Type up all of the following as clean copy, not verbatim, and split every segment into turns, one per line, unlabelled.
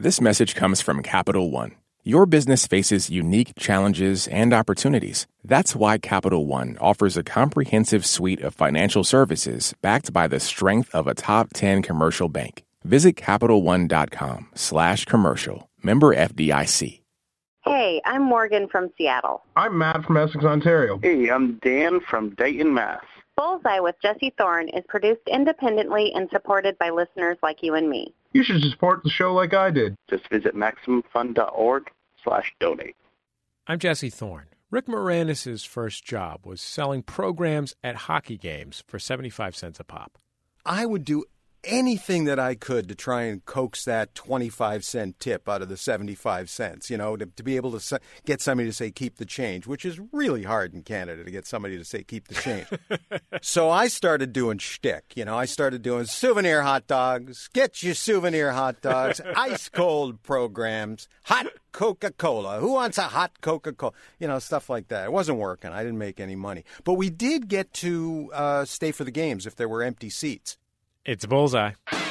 This message comes from Capital One. Your business faces unique challenges and opportunities. That's why Capital One offers a comprehensive suite of financial services backed by the strength of a top 10 commercial bank. Visit CapitalOne.com/commercial. Member FDIC.
Hey, I'm Morgan from Seattle.
I'm Matt from Essex, Ontario.
Hey, I'm Dan from Dayton, Mass.
Bullseye with Jesse Thorne is produced independently and supported by listeners like you and me.
You should support the show like I did.
Just visit MaximumFun.org/donate.
I'm Jesse Thorne. Rick Moranis' first job was selling programs at hockey games for 75 cents a pop.
I would do anything that I could to try and coax that 25-cent tip out of the 75 cents, to be able to get somebody to say, keep the change, which is really hard in Canada to get somebody to say, keep the change. So I started doing shtick. I started doing souvenir hot dogs, get your souvenir hot dogs, ice cold programs, hot Coca-Cola. Who wants a hot Coca-Cola? Stuff like that. It wasn't working. I didn't make any money. But we did get to stay for the games if there were empty seats.
It's Bullseye.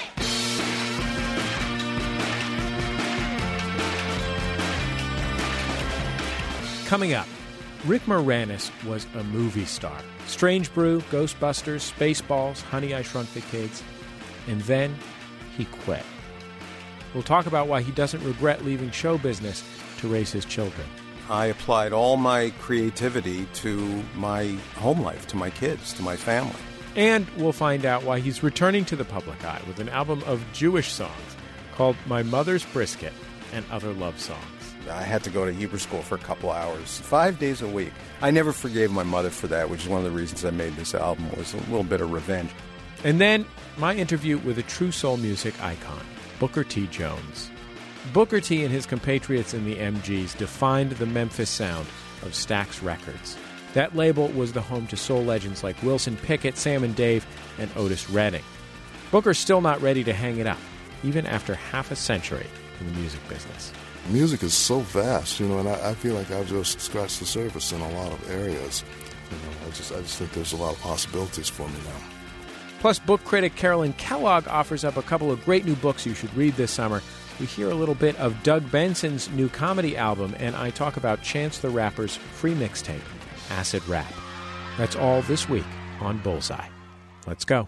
Coming up, Rick Moranis was a movie star. Strange Brew, Ghostbusters, Spaceballs, Honey, I Shrunk the Kids. And then he quit. We'll talk about why he doesn't regret leaving show business to raise his children.
I applied all my creativity to my home life, to my kids, to my family.
And we'll find out why he's returning to the public eye with an album of Jewish songs called My Mother's Brisket and Other Love Songs.
I had to go to Hebrew school for a couple hours, 5 days a week. I never forgave my mother for that, which is one of the reasons I made this album, was a little bit of revenge.
And then my interview with a true soul music icon, Booker T. Jones. Booker T and his compatriots in the MGs defined the Memphis sound of Stax Records. That label was the home to soul legends like Wilson Pickett, Sam and Dave, and Otis Redding. Booker's still not ready to hang it up, even after half a century in the music business.
Music is so vast, and I feel like I've just scratched the surface in a lot of areas. I just think there's a lot of possibilities for me now.
Plus, book critic Carolyn Kellogg offers up a couple of great new books you should read this summer. We hear a little bit of Doug Benson's new comedy album, and I talk about Chance the Rapper's free mixtape, Acid Rap. That's all this week on Bullseye. Let's go.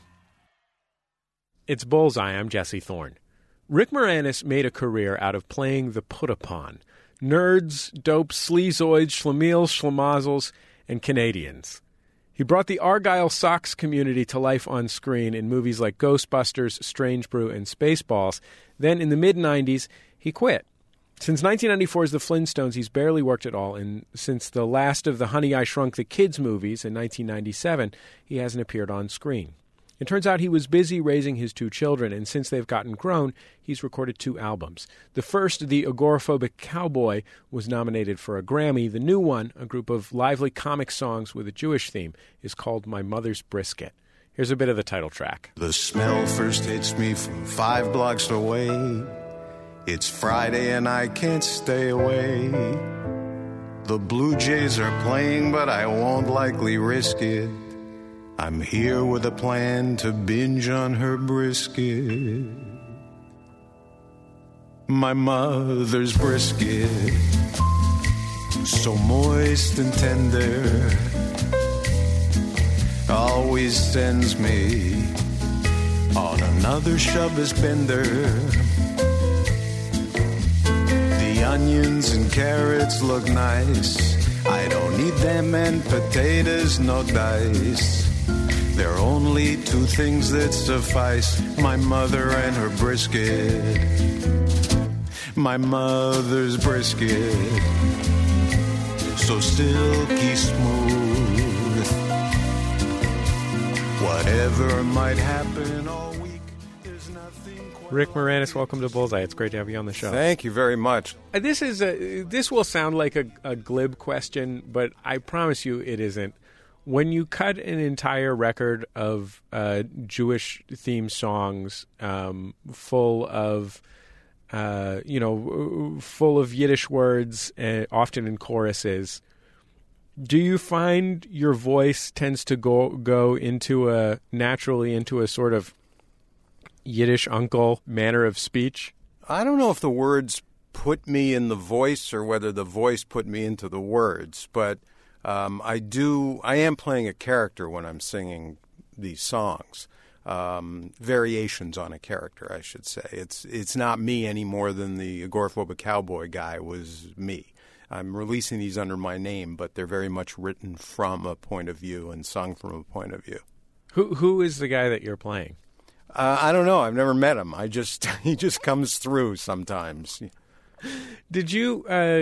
It's Bullseye. I'm Jesse Thorne. Rick Moranis made a career out of playing the put-upon. Nerds, dopes, sleazoids, schlemiels, schlemazzles, and Canadians. He brought the Argyle Sox community to life on screen in movies like Ghostbusters, Strange Brew, and Spaceballs. Then in the mid-'90s, he quit. Since 1994's The Flintstones, he's barely worked at all, and since the last of the Honey, I Shrunk the Kids movies in 1997, he hasn't appeared on screen. It turns out he was busy raising his two children, and since they've gotten grown, he's recorded 2 albums. The first, The Agoraphobic Cowboy, was nominated for a Grammy. The new one, a group of lively comic songs with a Jewish theme, is called My Mother's Brisket. Here's a bit of the title track.
The smell first hits me from 5 blocks away. It's Friday and I can't stay away. The Blue Jays are playing, but I won't likely risk it. I'm here with a plan to binge on her brisket. My mother's brisket, so moist and tender, always sends me on another Shabbos bender. Onions and carrots look nice. I don't need them, and potatoes, no dice. There are only 2 things that suffice: my mother and her brisket. My mother's brisket, so silky smooth. Whatever might happen all week, there's nothing quite...
Rick Moranis, welcome to Bullseye. It's great to have you on the show.
Thank you very much.
This will sound like a glib question, but I promise you it isn't. When you cut an entire record of Jewish themed songs, full of Yiddish words, often in choruses, do you find your voice tends to go naturally into a sort of Yiddish uncle manner of speech?
I don't know if the words put me in the voice or whether the voice put me into the words, but I am playing a character when I'm singing these songs. Variations on a character, I should say. It's not me any more than the agoraphobic cowboy guy was me. I'm releasing these under my name, but they're very much written from a point of view and sung from a point of view.
Who is the guy that you're playing?
I don't know. I've never met him. He just comes through sometimes.
Did you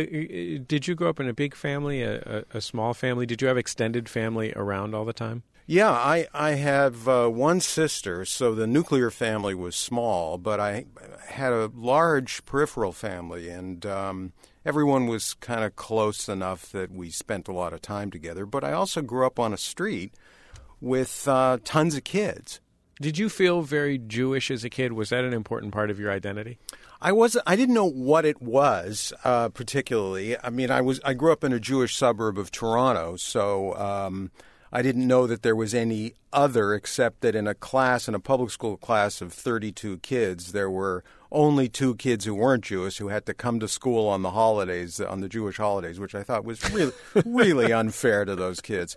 grow up in a big family, a small family? Did you have extended family around all the time?
Yeah, I have one sister, so the nuclear family was small, but I had a large peripheral family, and everyone was kind of close enough that we spent a lot of time together. But I also grew up on a street with tons of kids.
Did you feel very Jewish as a kid? Was that an important part of your identity?
I didn't know what it was particularly. I mean, I grew up in a Jewish suburb of Toronto, so I didn't know that there was any other, except that in a public school class of 32 kids, there were only 2 kids who weren't Jewish who had to come to school on the holidays, on the Jewish holidays, which I thought was really, really unfair to those kids.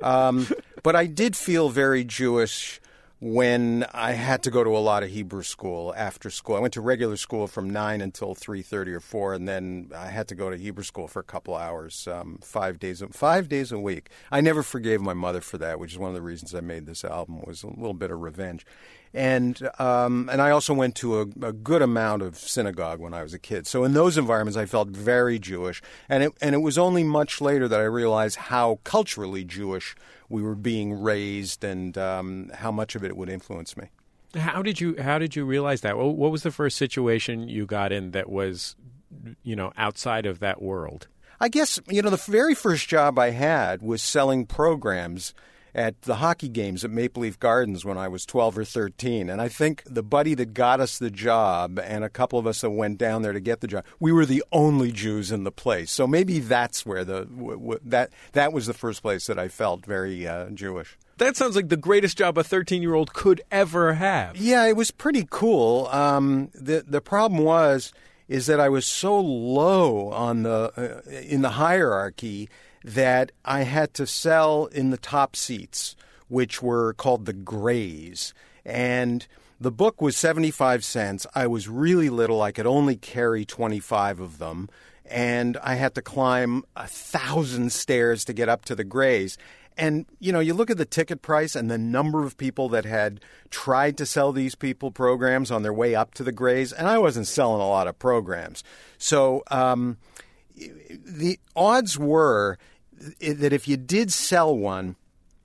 But I did feel very Jewish when I had to go to a lot of Hebrew school after school. I went to regular school from 9 until 3:30 or 4, and then I had to go to Hebrew school for a couple hours, 5 days a week. I never forgave my mother for that, which is one of the reasons I made this album, was a little bit of revenge. And I also went to a good amount of synagogue when I was a kid. So in those environments, I felt very Jewish. And it was only much later that I realized how culturally Jewish we were being raised, and how much of it would influence me.
How did you realize that? What was the first situation you got in that was, outside of that world?
I guess, the very first job I had was selling programs at the hockey games at Maple Leaf Gardens when I was 12 or 13. And I think the buddy that got us the job and a couple of us that went down there to get the job, we were the only Jews in the place. So maybe that's where that was the first place that I felt very Jewish.
That sounds like the greatest job a 13-year-old could ever have.
Yeah, it was pretty cool. The problem is that I was so low on in the hierarchy that I had to sell in the top seats, which were called the grays. And the book was 75 cents. I was really little. I could only carry 25 of them. And I had to climb 1,000 stairs to get up to the grays. And, you look at the ticket price and the number of people that had tried to sell these people programs on their way up to the grays, and I wasn't selling a lot of programs. So the odds were that if you did sell one,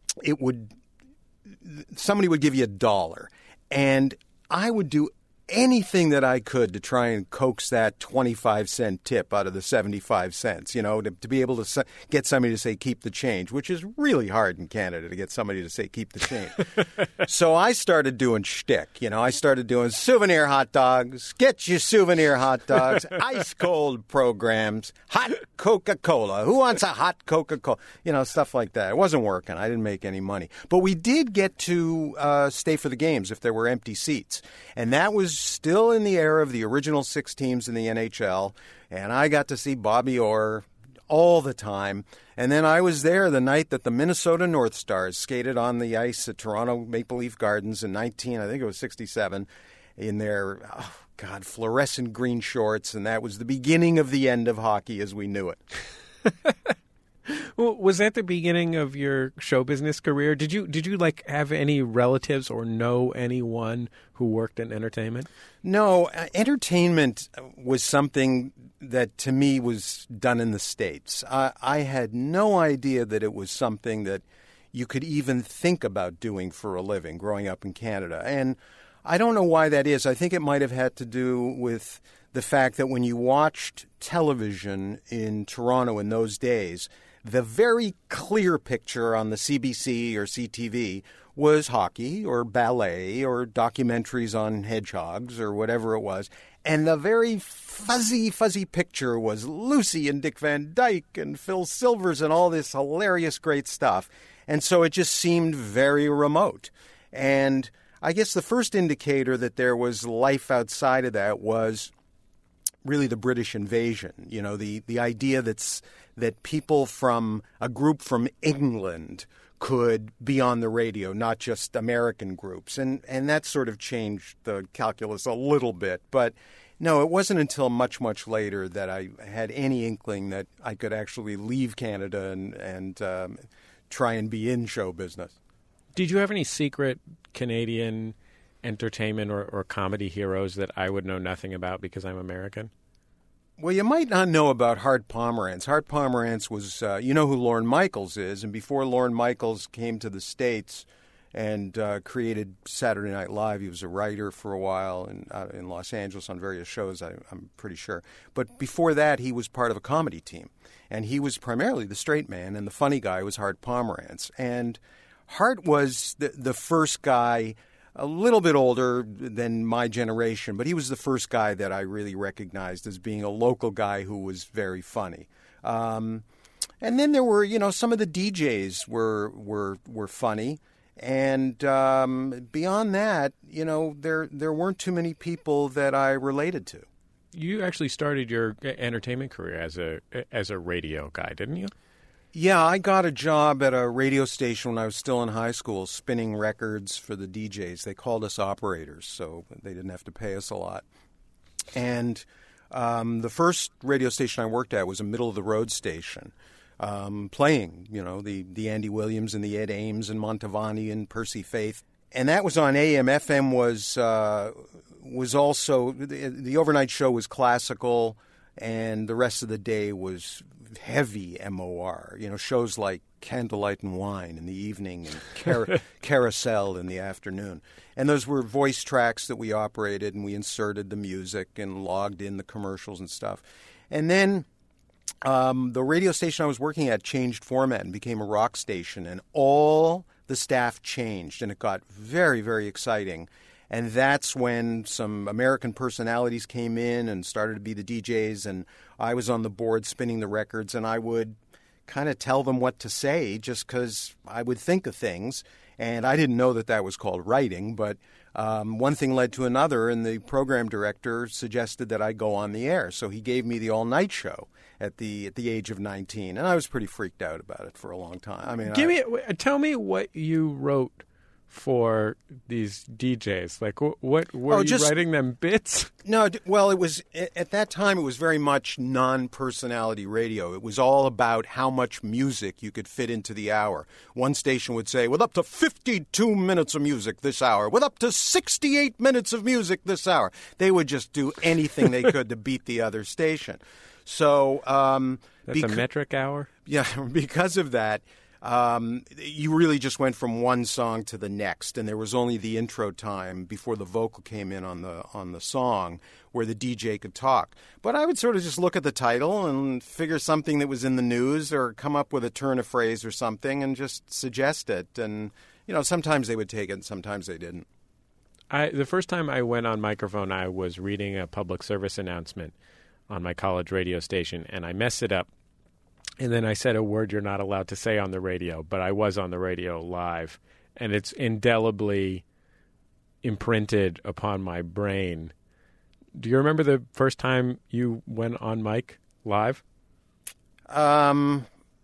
somebody would give you $1, and I would do anything that I could to try and coax that 25-cent tip out of the 75 cents, to be able to get somebody to say, keep the change, which is really hard in Canada to get somebody to say, keep the change. So I started doing shtick. I started doing souvenir hot dogs, get your souvenir hot dogs, ice cold programs, hot Coca-Cola. Who wants a hot Coca-Cola? Stuff like that. It wasn't working. I didn't make any money. But we did get to stay for the games if there were empty seats. And that was still in the era of the original 6 teams in the NHL, and I got to see Bobby Orr all the time. And then I was there the night that the Minnesota North Stars skated on the ice at Toronto Maple Leaf Gardens in 1967, in their, fluorescent green shorts, and that was the beginning of the end of hockey as we knew it.
Well, was that the beginning of your show business career? Did you have any relatives or know anyone who worked in entertainment? No,
entertainment was something that to me was done in the States. I had no idea that it was something that you could even think about doing for a living growing up in Canada. And I don't know why that is. I think it might have had to do with the fact that when you watched television in Toronto in those days, the very clear picture on the CBC or CTV was hockey or ballet or documentaries on hedgehogs or whatever it was. And the very fuzzy picture was Lucy and Dick Van Dyke and Phil Silvers and all this hilarious great stuff. And so it just seemed very remote. And I guess the first indicator that there was life outside of that was really the British invasion. You know, the idea that people from a group from England could be on the radio, not just American groups. And that sort of changed the calculus a little bit. But no, it wasn't until much, much later that I had any inkling that I could actually leave Canada and try and be in show business.
Did you have any secret Canadian entertainment or comedy heroes that I would know nothing about because I'm American?
Well, you might not know about Hart Pomerantz. Hart Pomerantz was, you know who Lorne Michaels is, and before Lorne Michaels came to the States and created Saturday Night Live, he was a writer for a while in Los Angeles on various shows, I'm pretty sure. But before that, he was part of a comedy team, and he was primarily the straight man, and the funny guy was Hart Pomerantz. And Hart was the first guy, a little bit older than my generation, but he was the first guy that I really recognized as being a local guy who was very funny. And then there were, you know, some of the DJs were funny. And beyond that, you know, there weren't too many people that I related to.
You actually started your entertainment career as a radio guy, didn't you?
Yeah, I got a job at a radio station when I was still in high school, spinning records for the DJs. They called us operators, so they didn't have to pay us a lot. And the first radio station I worked at was a middle-of-the-road station, playing, you know, the Andy Williams and the Ed Ames and Montavani and Percy Faith. And that was on AM. FM was also, the overnight show was classical, and the rest of the day was heavy MOR, you know, shows like Candlelight and Wine in the evening and Carousel in the afternoon. And those were voice tracks that we operated, and we inserted the music and logged in the commercials and stuff. And then the radio station I was working at changed format and became a rock station, and all the staff changed, and it got very, very exciting. And that's when some American personalities came in and started to be the DJs, and I was on the board spinning the records, and I would kind of tell them what to say just because I would think of things. And I didn't know that was called writing, but one thing led to another, and the program director suggested that I go on the air. So he gave me the all-night show at the age of 19, and I was pretty freaked out about it for a long time. I mean,
tell me what you wrote for these DJs. Like, what were you writing them bits?
No, well, it was at that time. It was very much non-personality radio. It was all about how much music you could fit into the hour. One station would say, with up to 52 minutes of music this hour, with up to 68 minutes of music this hour. They would just do anything they could to beat the other station. So
that's a metric hour?
Yeah, because of that, you really just went from one song to the next, and there was only the intro time before the vocal came in on the song where the DJ could talk. But I would sort of just look at the title and figure something that was in the news or come up with a turn of phrase or something and just suggest it. And, you know, sometimes they would take it and sometimes they didn't.
The first time I went on microphone, I was reading a public service announcement on my college radio station, and I messed it up. And then I said a word you're not allowed to say on the radio, but I was on the radio live, and it's indelibly imprinted upon my brain. Do you remember the first time you went on mic live?
I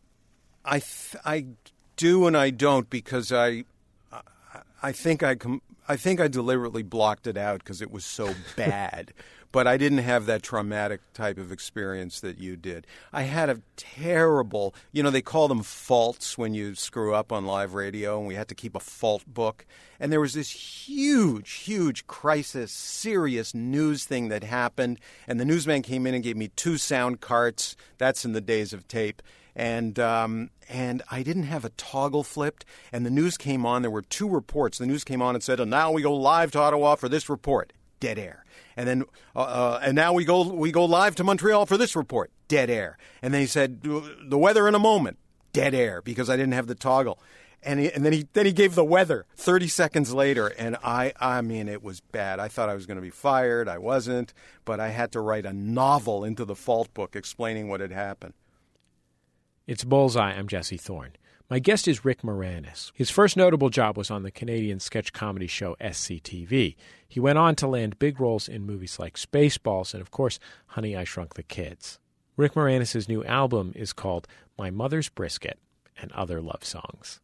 do and I don't, because I think I deliberately blocked it out because it was so bad. But I didn't have that traumatic type of experience that you did. I had a terrible, you know, they call them faults when you screw up on live radio, and we had to keep a fault book. And there was this huge, huge crisis, serious news thing that happened. And the newsman came in and gave me 2 sound carts. That's in the days of tape. And I didn't have a toggle flipped, and the news came on. There were 2 reports. The news came on and said, and now we go live to Ottawa for this report. Dead air. And then, and now we go live to Montreal for this report. Dead air. And then he said, the weather in a moment. Dead air, because I didn't have the toggle. And then he gave the weather 30 seconds later, and I mean, it was bad. I thought I was going to be fired. I wasn't, but I had to write a novel into the fault book explaining what had happened.
It's Bullseye. I'm Jesse Thorne. My guest is Rick Moranis. His first notable job was on the Canadian sketch comedy show SCTV. He went on to land big roles in movies like Spaceballs and, of course, Honey, I Shrunk the Kids. Rick Moranis' new album is called My Mother's Brisket and Other Love Songs.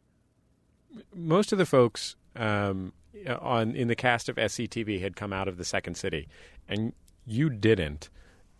Most of the folks in the cast of SCTV had come out of the Second City, and you didn't.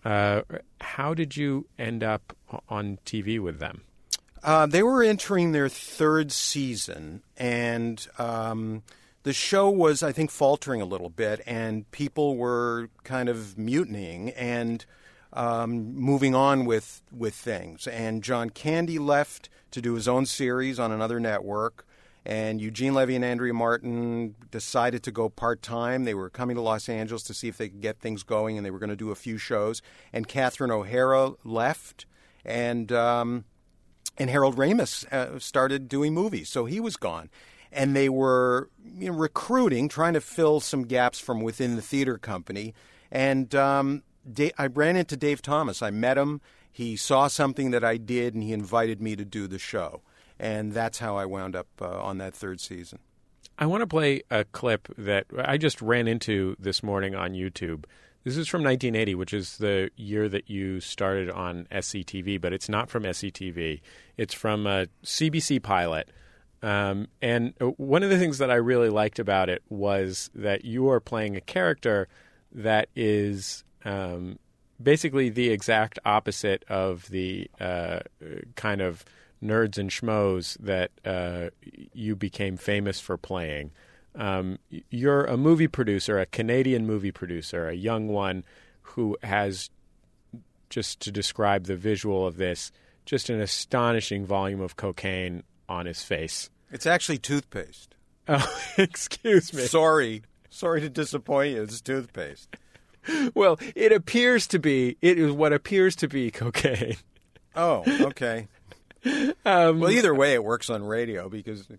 How did you end up on TV with them?
They were entering their third season, and the show was, I think, faltering a little bit, and people were kind of mutinying and moving on with things. And John Candy left to do his own series on another network, and Eugene Levy and Andrea Martin decided to go part-time. They were coming to Los Angeles to see if they could get things going, and they were going to do a few shows. And Catherine O'Hara left, and Harold Ramis started doing movies, so he was gone. And they were recruiting, trying to fill some gaps from within the theater company. And I ran into Dave Thomas. I met him. He saw something that I did, and he invited me to do the show. And that's how I wound up on that third season.
I want to play a clip that I just ran into this morning on YouTube. This is from 1980, which is the year that you started on SCTV, but it's not from SCTV. It's from a CBC pilot. And one of the things that I really liked about it was that you are playing a character that is basically the exact opposite of the kind of nerds and schmoes that you became famous for playing. You're a movie producer, a Canadian movie producer, a young one who has, just to describe the visual of this, just an astonishing volume of cocaine on his face.
It's actually toothpaste.
Oh, excuse me.
Sorry to disappoint you. It's toothpaste.
Well, it is what appears to be cocaine.
Oh, okay. Well, either way, it works on radio because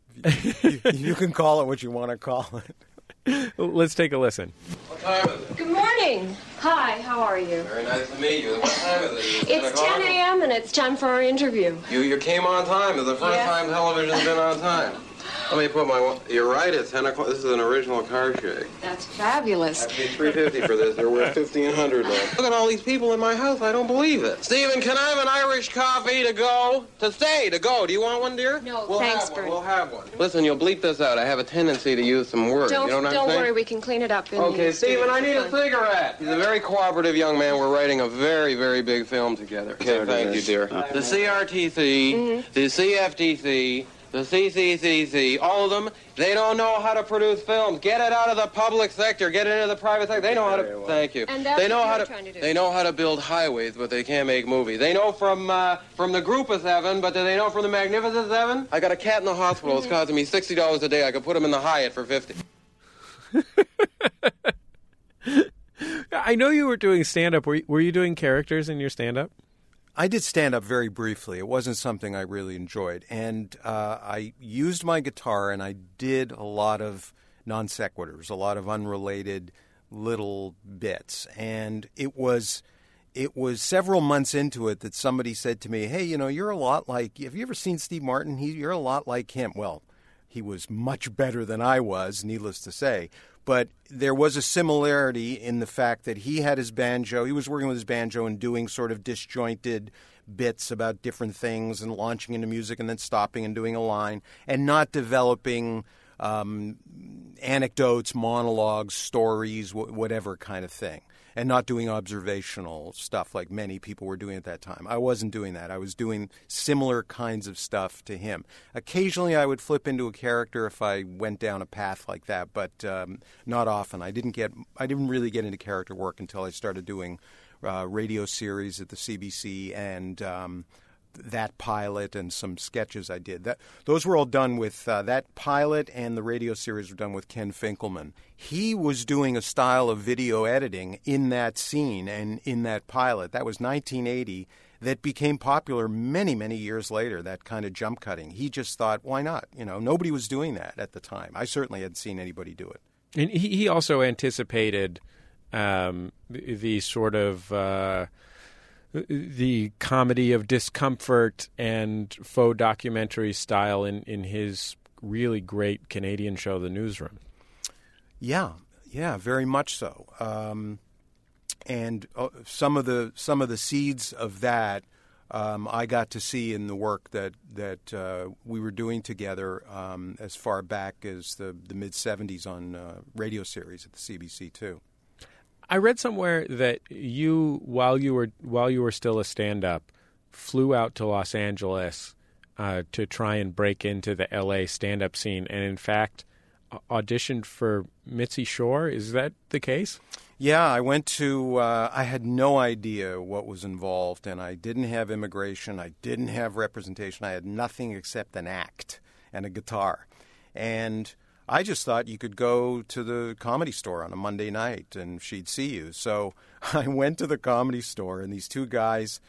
you can call it what you want to call it.
Let's take a listen.
What time is it?
Good morning. Hi, how are you?
Very nice to meet you. What time is it?
It's 10 a.m. and it's time for our interview.
You came on time. It's the first time television's been on time. Let me put you're right, it's 10 o'clock. This is an original car shake.
That's fabulous.
I paid $3.50 for this. They're worth $1,500 now. Look at all these people in my house. I don't believe it. Stephen, can I have an Irish coffee to go? To go. Do you want one, dear?
No,
thanks, Bernie. We'll have one. Listen, you'll bleep this out. I have a tendency to use some words.
Don't worry, we can clean it up.
Okay, Stephen, I need a cigarette. He's a very cooperative young man. We're writing a very, very big film together. Okay, thank you, dear. The CRTC, the CFTC, the CCCC, all of them, they don't know how to produce films. Get it out of the public sector. Get it into the private sector. They know how to. Thank you.
And that's what you're trying to do.
They know how to build highways, but they can't make movies. They know from the Group of Seven, but do they know from the Magnificent Seven? I got a cat in the hospital. It's costing me $60 a day. I could put him in the Hyatt for $50.
I know you were doing stand-up. Were you doing characters in your stand-up?
I did stand-up very briefly. It wasn't something I really enjoyed. And I used my guitar, and I did a lot of non sequiturs, a lot of unrelated little bits. And it was several months into it that somebody said to me, hey, you're a lot like, have you ever seen Steve Martin? You're a lot like him. Well, he was much better than I was, needless to say. But there was a similarity in the fact that he had his banjo. He was working with his banjo and doing sort of disjointed bits about different things and launching into music and then stopping and doing a line and not developing anecdotes, monologues, stories, whatever kind of thing, and not doing observational stuff like many people were doing at that time. I wasn't doing that. I was doing similar kinds of stuff to him. Occasionally I would flip into a character if I went down a path like that, but not often. I didn't really get into character work until I started doing radio series at the CBC and that pilot and some sketches I did. Those were all done with that pilot, and the radio series were done with Ken Finkelman. He was doing a style of video editing in that scene and in that pilot. That was 1980. That became popular many, many years later, that kind of jump cutting. He just thought, why not? Nobody was doing that at the time. I certainly hadn't seen anybody do it.
And he also anticipated the sort of the comedy of discomfort and faux documentary style in his really great Canadian show, The Newsroom.
Yeah, very much so. And some of the seeds of that I got to see in the work that we were doing together as far back as the mid-'70s on radio series at the CBC too.
I read somewhere that you, while you were still a stand-up, flew out to Los Angeles to try and break into the L.A. stand-up scene, and in fact auditioned for Mitzi Shore. Is that the case?
Yeah, I went to, I had no idea what was involved, and I didn't have immigration, I didn't have representation, I had nothing except an act and a guitar. And I just thought you could go to the Comedy Store on a Monday night and she'd see you. So I went to the Comedy Store, and these two guys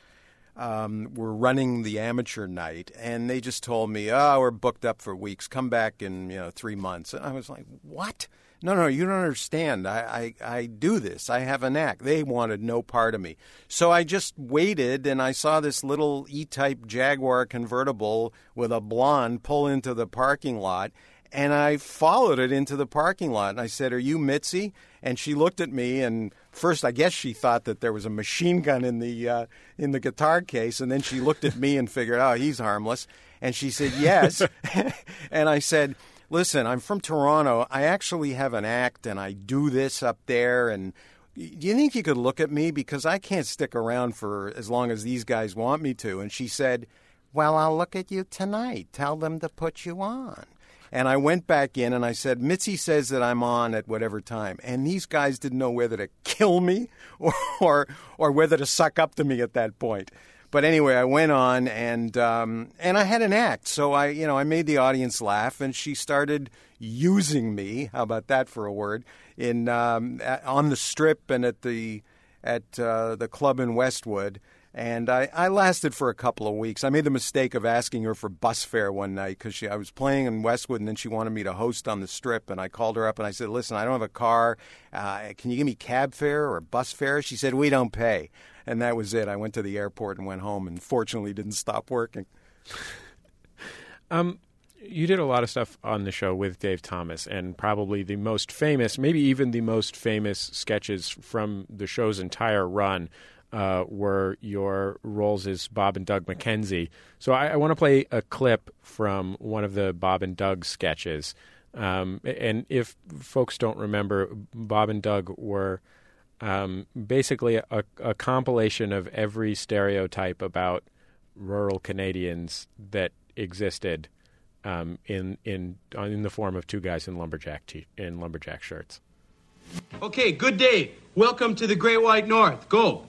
were running the amateur night, and they just told me, we're booked up for weeks, come back in 3 months. And I was like, what? No, you don't understand. I do this. I have an act. They wanted no part of me. So I just waited, and I saw this little E-Type Jaguar convertible with a blonde pull into the parking lot, and I followed it into the parking lot. And I said, "Are you Mitzi?" And she looked at me, and first I guess she thought that there was a machine gun in the guitar case, and then she looked at me and figured, he's harmless. And she said, "Yes." And I said, "Listen, I'm from Toronto. I actually have an act, and I do this up there. And do you think you could look at me? Because I can't stick around for as long as these guys want me to." And she said, "Well, I'll look at you tonight. Tell them to put you on." And I went back in, and I said, "Mitzi says that I'm on at whatever time." And these guys didn't know whether to kill me or whether to suck up to me at that point. But anyway, I went on, and I had an act. So I made the audience laugh, and she started using me. How about that for a word? On the Strip and at the club in Westwood. And I lasted for a couple of weeks. I made the mistake of asking her for bus fare one night because I was playing in Westwood, and then she wanted me to host on the Strip. And I called her up and I said, "Listen, I don't have a car. Can you give me cab fare or bus fare?" She said, "We don't pay." And that was it. I went to the airport and went home, and fortunately didn't stop working.
You did a lot of stuff on the show with Dave Thomas, and probably the most famous, maybe even the most famous sketches from the show's entire run were your roles as Bob and Doug McKenzie. So I want to play a clip from one of the Bob and Doug sketches. And if folks don't remember, Bob and Doug were basically a compilation of every stereotype about rural Canadians that existed in the form of two guys in lumberjack shirts.
Okay, good day. Welcome to the Great White North. Go.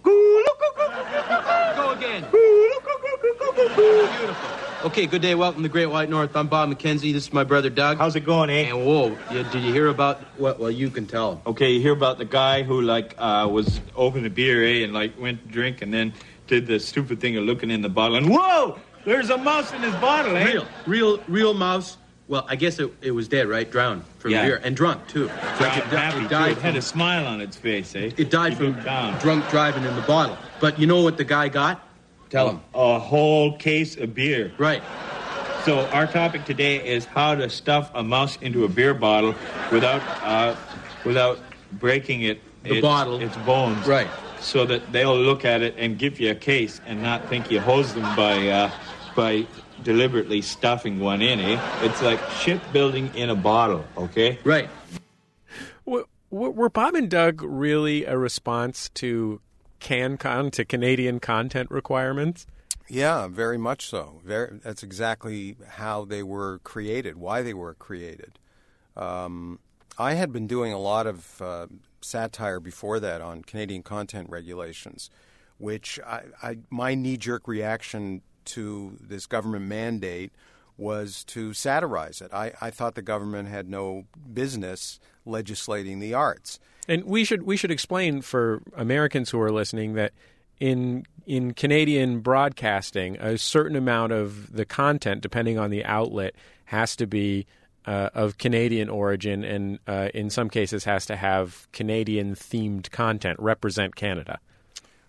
Go again. Beautiful. Okay, good day. Welcome to the Great White North. I'm Bob McKenzie. This is my brother Doug.
How's it going, eh?
And whoa, did you hear about what? Well, you can tell.
Okay, you hear about the guy who was opened a beer, eh, and went to drink, and then did the stupid thing of looking in the bottle, and whoa, there's a mouse in his bottle, eh?
Real mouse. Well, I guess it was dead, right? Drowned from beer and drunk too.
It died. It had a smile on its face, eh?
It died from drunk driving in the bottle. But you know what the guy got? Tell him.
A whole case of beer.
Right.
So our topic today is how to stuff a mouse into a beer bottle without breaking
bottle,
its bones.
Right.
So that they'll look at it and give you a case and not think you hosed them by deliberately stuffing one in, eh? It's like shipbuilding in a bottle, okay?
Right.
Were Bob and Doug really a response to CanCon, to Canadian content requirements?
Yeah, very much so. That's exactly how they were created, why they were created. I had been doing a lot of satire before that on Canadian content regulations, which my knee-jerk reaction to this government mandate was to satirize it. I thought the government had no business legislating the arts.
And we should explain for Americans who are listening that in Canadian broadcasting, a certain amount of the content, depending on the outlet, has to be of Canadian origin, and in some cases has to have Canadian-themed content, represent Canada.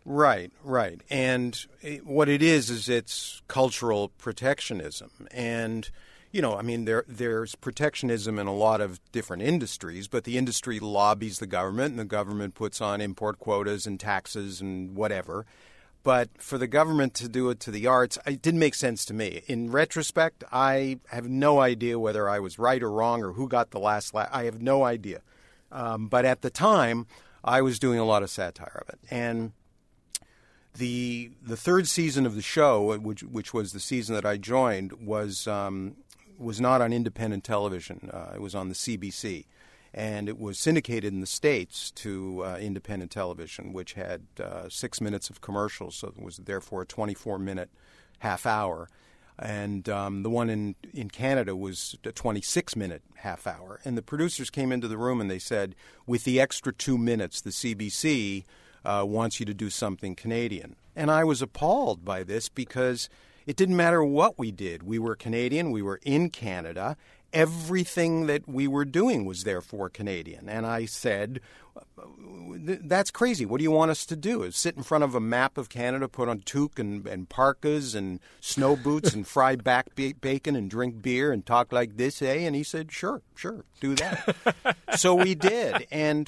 Right. And what it is it's cultural protectionism. And, there's protectionism in a lot of different industries, but the industry lobbies the government, and the government puts on import quotas and taxes and whatever. But for the government to do it to the arts, it didn't make sense to me. In retrospect, I have no idea whether I was right or wrong or who got the last laugh. I have no idea. But at the time, I was doing a lot of satire of it. And the third season of the show, which was the season that I joined, was not on independent television. It was on the CBC. And it was syndicated in the States to independent television, which had 6 minutes of commercials, so it was therefore a 24-minute half hour. And the one in Canada was a 26-minute half hour. And the producers came into the room and they said, with the extra 2 minutes, the CBC wants you to do something Canadian. And I was appalled by this because it didn't matter what we did. We were Canadian. We were in Canada. Everything that we were doing was therefore Canadian. And I said, that's crazy. What do you want us to do? Is sit in front of a map of Canada, put on toque and parkas and snow boots and fry back bacon and drink beer and talk like this, eh? And he said, sure, do that. So we did. And,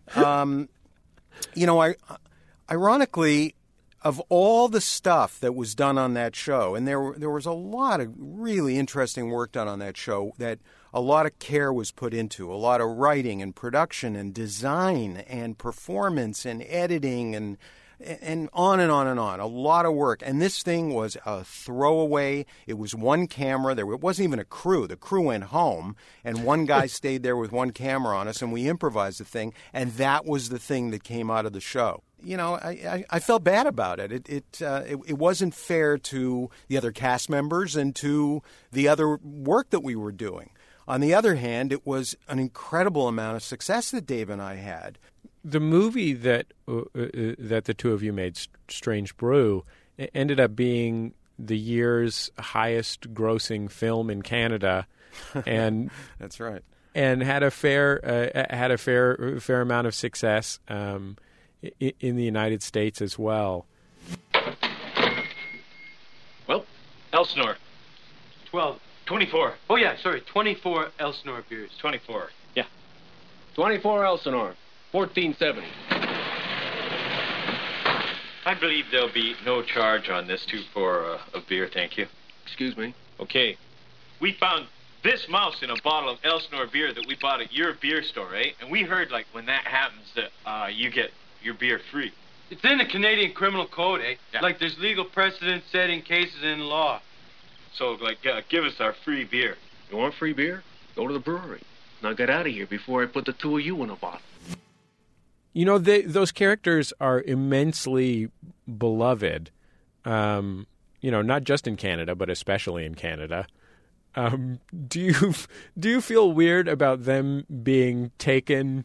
ironically, of all the stuff that was done on that show, and there was a lot of really interesting work done on that show that a lot of care was put into, a lot of writing and production and design and performance and editing and on and on and on, a lot of work. And this thing was a throwaway. It was one camera. It wasn't even a crew. The crew went home, and one guy stayed there with one camera on us, and we improvised the thing, and that was the thing that came out of the show. I felt bad about it. It wasn't fair to the other cast members and to the other work that we were doing. On the other hand, it was an incredible amount of success that Dave and I had.
The movie that the two of you made, Strange Brew, ended up being the year's highest-grossing film in Canada, and
that's right,
and had a fair amount of success in the United States as well.
Well, Elsinore, 24. Oh yeah, sorry, 24 Elsinore beers. 24. Yeah, 24 Elsinore. 1470.
I believe there'll be no charge on this 2-4 of beer, thank you.
Excuse me?
Okay. We found this mouse in a bottle of Elsinore beer that we bought at your beer store, eh? And we heard, when that happens, that you get your beer free.
It's in the Canadian Criminal Code, eh?
Yeah.
There's legal precedent setting cases in law.
So, give us our free beer.
You want free beer? Go to the brewery. Now get out of here before I put the two of you in a bottle.
Those characters are immensely beloved, not just in Canada, but especially in Canada. Do you feel weird about them being taken,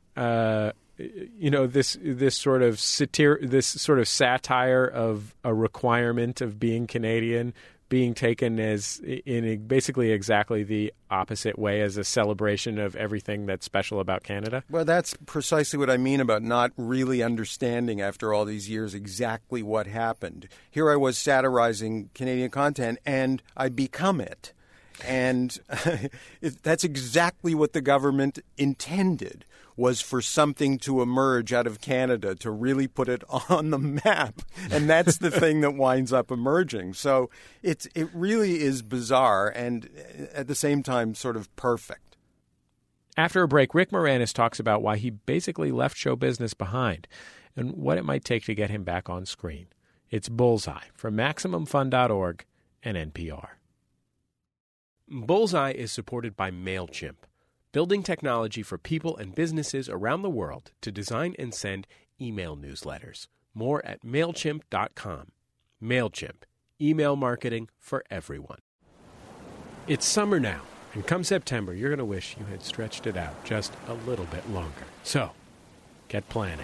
this sort of satire of a requirement of being Canadian being taken as in basically exactly the opposite way as a celebration of everything that's special about Canada?
Well, that's precisely what I mean about not really understanding after all these years exactly what happened. Here I was satirizing Canadian content, and I become it. And that's exactly what the government intended, was for something to emerge out of Canada to really put it on the map. And that's the thing that winds up emerging. So it really is bizarre and at the same time sort of perfect.
After a break, Rick Moranis talks about why he basically left show business behind and what it might take to get him back on screen. It's Bullseye from MaximumFun.org and NPR. Bullseye is supported by MailChimp, building technology for people and businesses around the world to design and send email newsletters. More at MailChimp.com. MailChimp, email marketing for everyone. It's summer now, and come September, you're going to wish you had stretched it out just a little bit longer. So, get planning.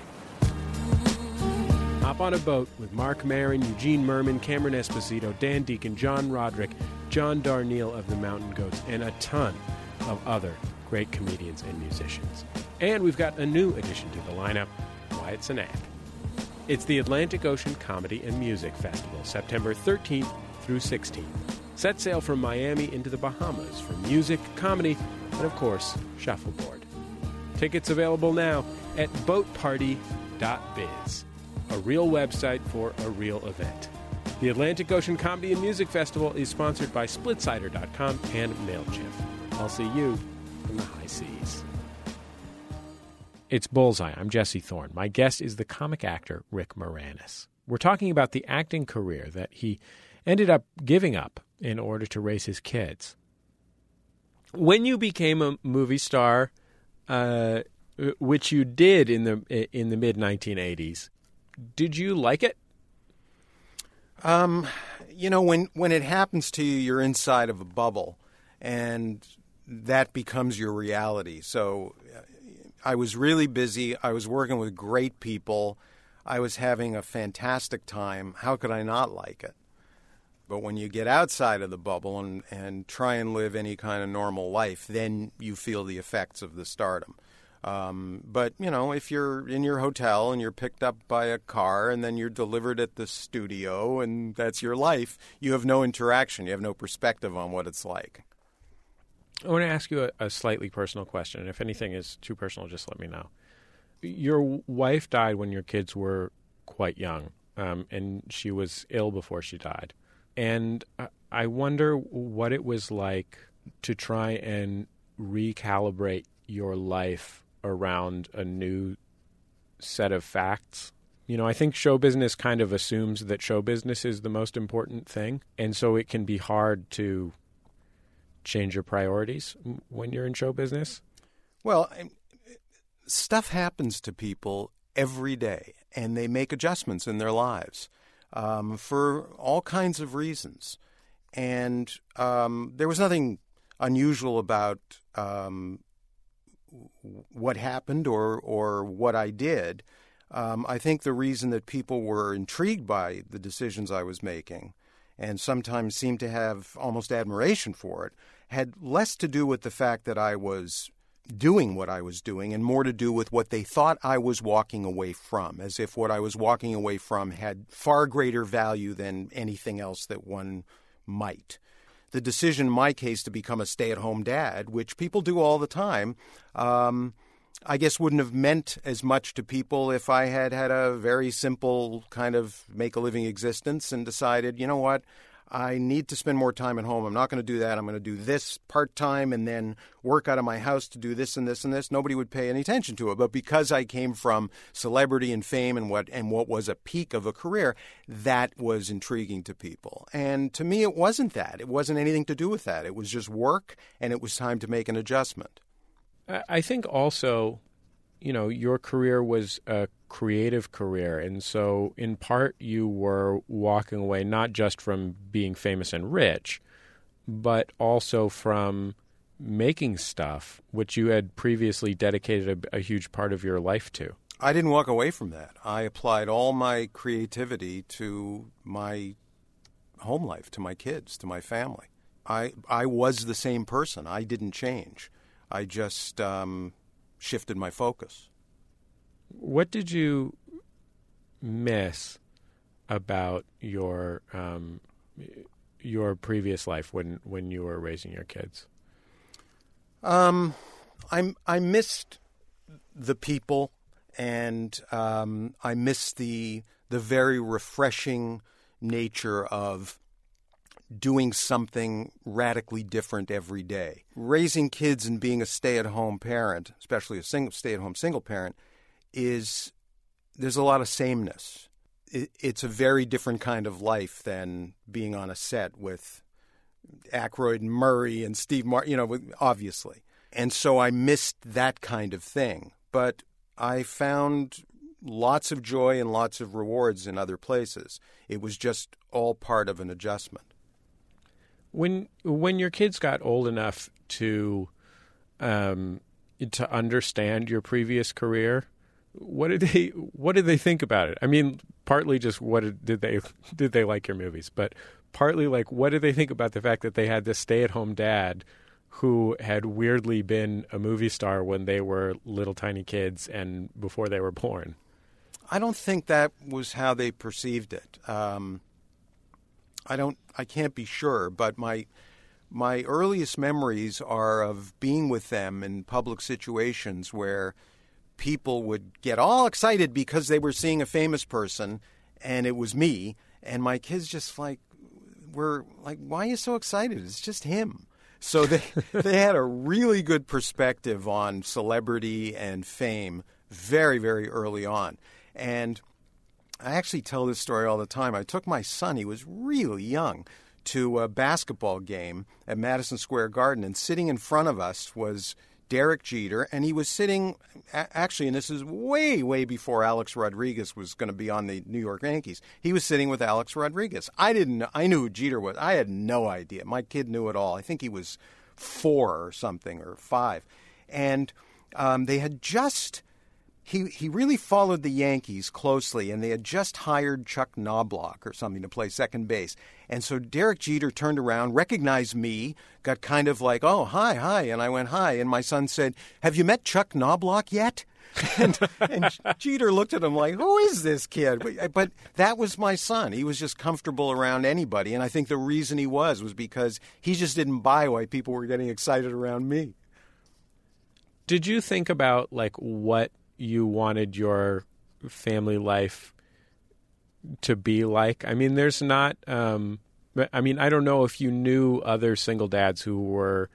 Hop on a boat with Mark Maron, Eugene Merman, Cameron Esposito, Dan Deacon, John Roderick, John Darnielle of the Mountain Goats, and a ton of other great comedians and musicians. And we've got a new addition to the lineup, Wyatt Cenac. It's the Atlantic Ocean Comedy and Music Festival, September 13th through 16th. Set sail from Miami into the Bahamas for music, comedy, and of course, shuffleboard. Tickets available now at boatparty.biz, a real website for a real event. The Atlantic Ocean Comedy and Music Festival is sponsored by SplitSider.com and MailChimp. I'll see you in the high seas. It's Bullseye. I'm Jesse Thorne. My guest is the comic actor Rick Moranis. We're talking about the acting career that he ended up giving up in order to raise his kids. When you became a movie star, which you did in the mid-1980s, did you like it?
When it happens to you, you're inside of a bubble, and that becomes your reality. So I was really busy. I was working with great people. I was having a fantastic time. How could I not like it? But when you get outside of the bubble and try and live any kind of normal life, then you feel the effects of the stardom. But, if you're in your hotel and you're picked up by a car and then you're delivered at the studio and that's your life, you have no interaction. You have no perspective on what it's like.
I want to ask you a slightly personal question, and if anything is too personal, just let me know. Your wife died when your kids were quite young, and she was ill before she died. And I wonder what it was like to try and recalibrate your life around a new set of facts. I think show business kind of assumes that show business is the most important thing, and so it can be hard to change your priorities when you're in show business?
Well, stuff happens to people every day, and they make adjustments in their lives for all kinds of reasons. And there was nothing unusual about what happened or what I did. I think the reason that people were intrigued by the decisions I was making and sometimes seemed to have almost admiration for it had less to do with the fact that I was doing what I was doing and more to do with what they thought I was walking away from, as if what I was walking away from had far greater value than anything else that one might. The decision in my case to become a stay-at-home dad, which people do all the time, I guess wouldn't have meant as much to people if I had had a very simple kind of make-a-living existence and decided, you know what, I need to spend more time at home. I'm not going to do that. I'm going to do this part-time and then work out of my house to do this and this and this. Nobody would pay any attention to it. But because I came from celebrity and fame and what was a peak of a career, that was intriguing to people. And to me, it wasn't that. It wasn't anything to do with that. It was just work, and it was time to make an adjustment.
I think also, your career was a creative career. And so in part you were walking away not just from being famous and rich, but also from making stuff, which you had previously dedicated a huge part of your life to.
I didn't walk away from that. I applied all my creativity to my home life, to my kids, to my family. I was the same person. I didn't change. I just shifted my focus.
What did you miss about your previous life when you were raising your kids?
I missed the people, and I missed the very refreshing nature of doing something radically different every day. Raising kids and being a stay-at-home parent, especially a stay-at-home single parent, there's a lot of sameness. It's a very different kind of life than being on a set with Aykroyd and Murray and Steve Martin, obviously. And so I missed that kind of thing. But I found lots of joy and lots of rewards in other places. It was just all part of an adjustment.
When your kids got old enough to understand your previous career, what did they think about it? I mean, partly just did they like your movies, but partly like what did they think about the fact that they had this stay-at-home dad who had weirdly been a movie star when they were little tiny kids and before they were born?
I don't think that was how they perceived it. I can't be sure, but my earliest memories are of being with them in public situations where people would get all excited because they were seeing a famous person, and it was me, and my kids just were like, why are you so excited? It's just him. So they had a really good perspective on celebrity and fame very, very early on. And I actually tell this story all the time. I took my son, he was really young, to a basketball game at Madison Square Garden, and sitting in front of us was Derek Jeter, and he was sitting, actually, and this is way, way before Alex Rodriguez was going to be on the New York Yankees. He was sitting with Alex Rodriguez. I knew who Jeter was. I had no idea. My kid knew it all. I think he was 4 or something, or 5. And they had just... He really followed the Yankees closely, and they had just hired Chuck Knobloch or something to play second base. And so Derek Jeter turned around, recognized me, got kind of like, oh, hi. And I went, hi. And my son said, have you met Chuck Knobloch yet? and Jeter looked at him like, who is this kid? But that was my son. He was just comfortable around anybody. And I think the reason he was because he just didn't buy why people were getting excited around me.
Did you think about, what you wanted your family life to be like? I mean, there's not, I don't know if you knew other single dads who were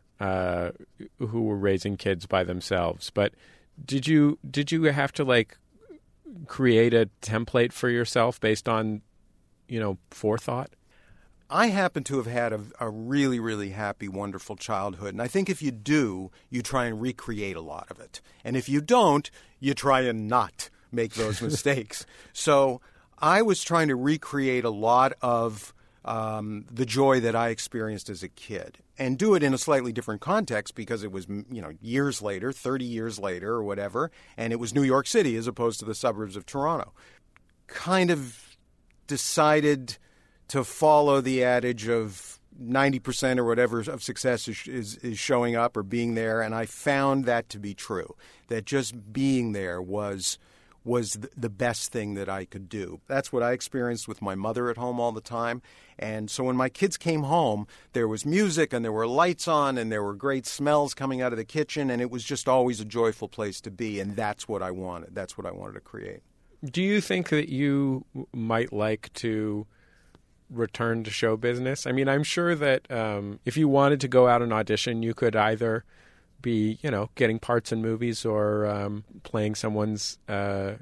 raising kids by themselves, but did you have to create a template for yourself based on, forethought?
I happen to have had a really, really happy, wonderful childhood. And I think if you do, you try and recreate a lot of it. And if you don't, you try and not make those mistakes. So I was trying to recreate a lot of the joy that I experienced as a kid and do it in a slightly different context because it was, years later, 30 years later or whatever, and it was New York City as opposed to the suburbs of Toronto. Kind of decided to follow the adage of 90% or whatever of success is showing up or being there, and I found that to be true, that just being there was the best thing that I could do. That's what I experienced with my mother at home all the time, and so when my kids came home, there was music and there were lights on and there were great smells coming out of the kitchen, and it was just always a joyful place to be, and that's what I wanted. That's what I wanted to create.
Do you think that you might like to return to show business? I mean, I'm sure that if you wanted to go out and audition, you could either be, getting parts in movies or playing someone's dad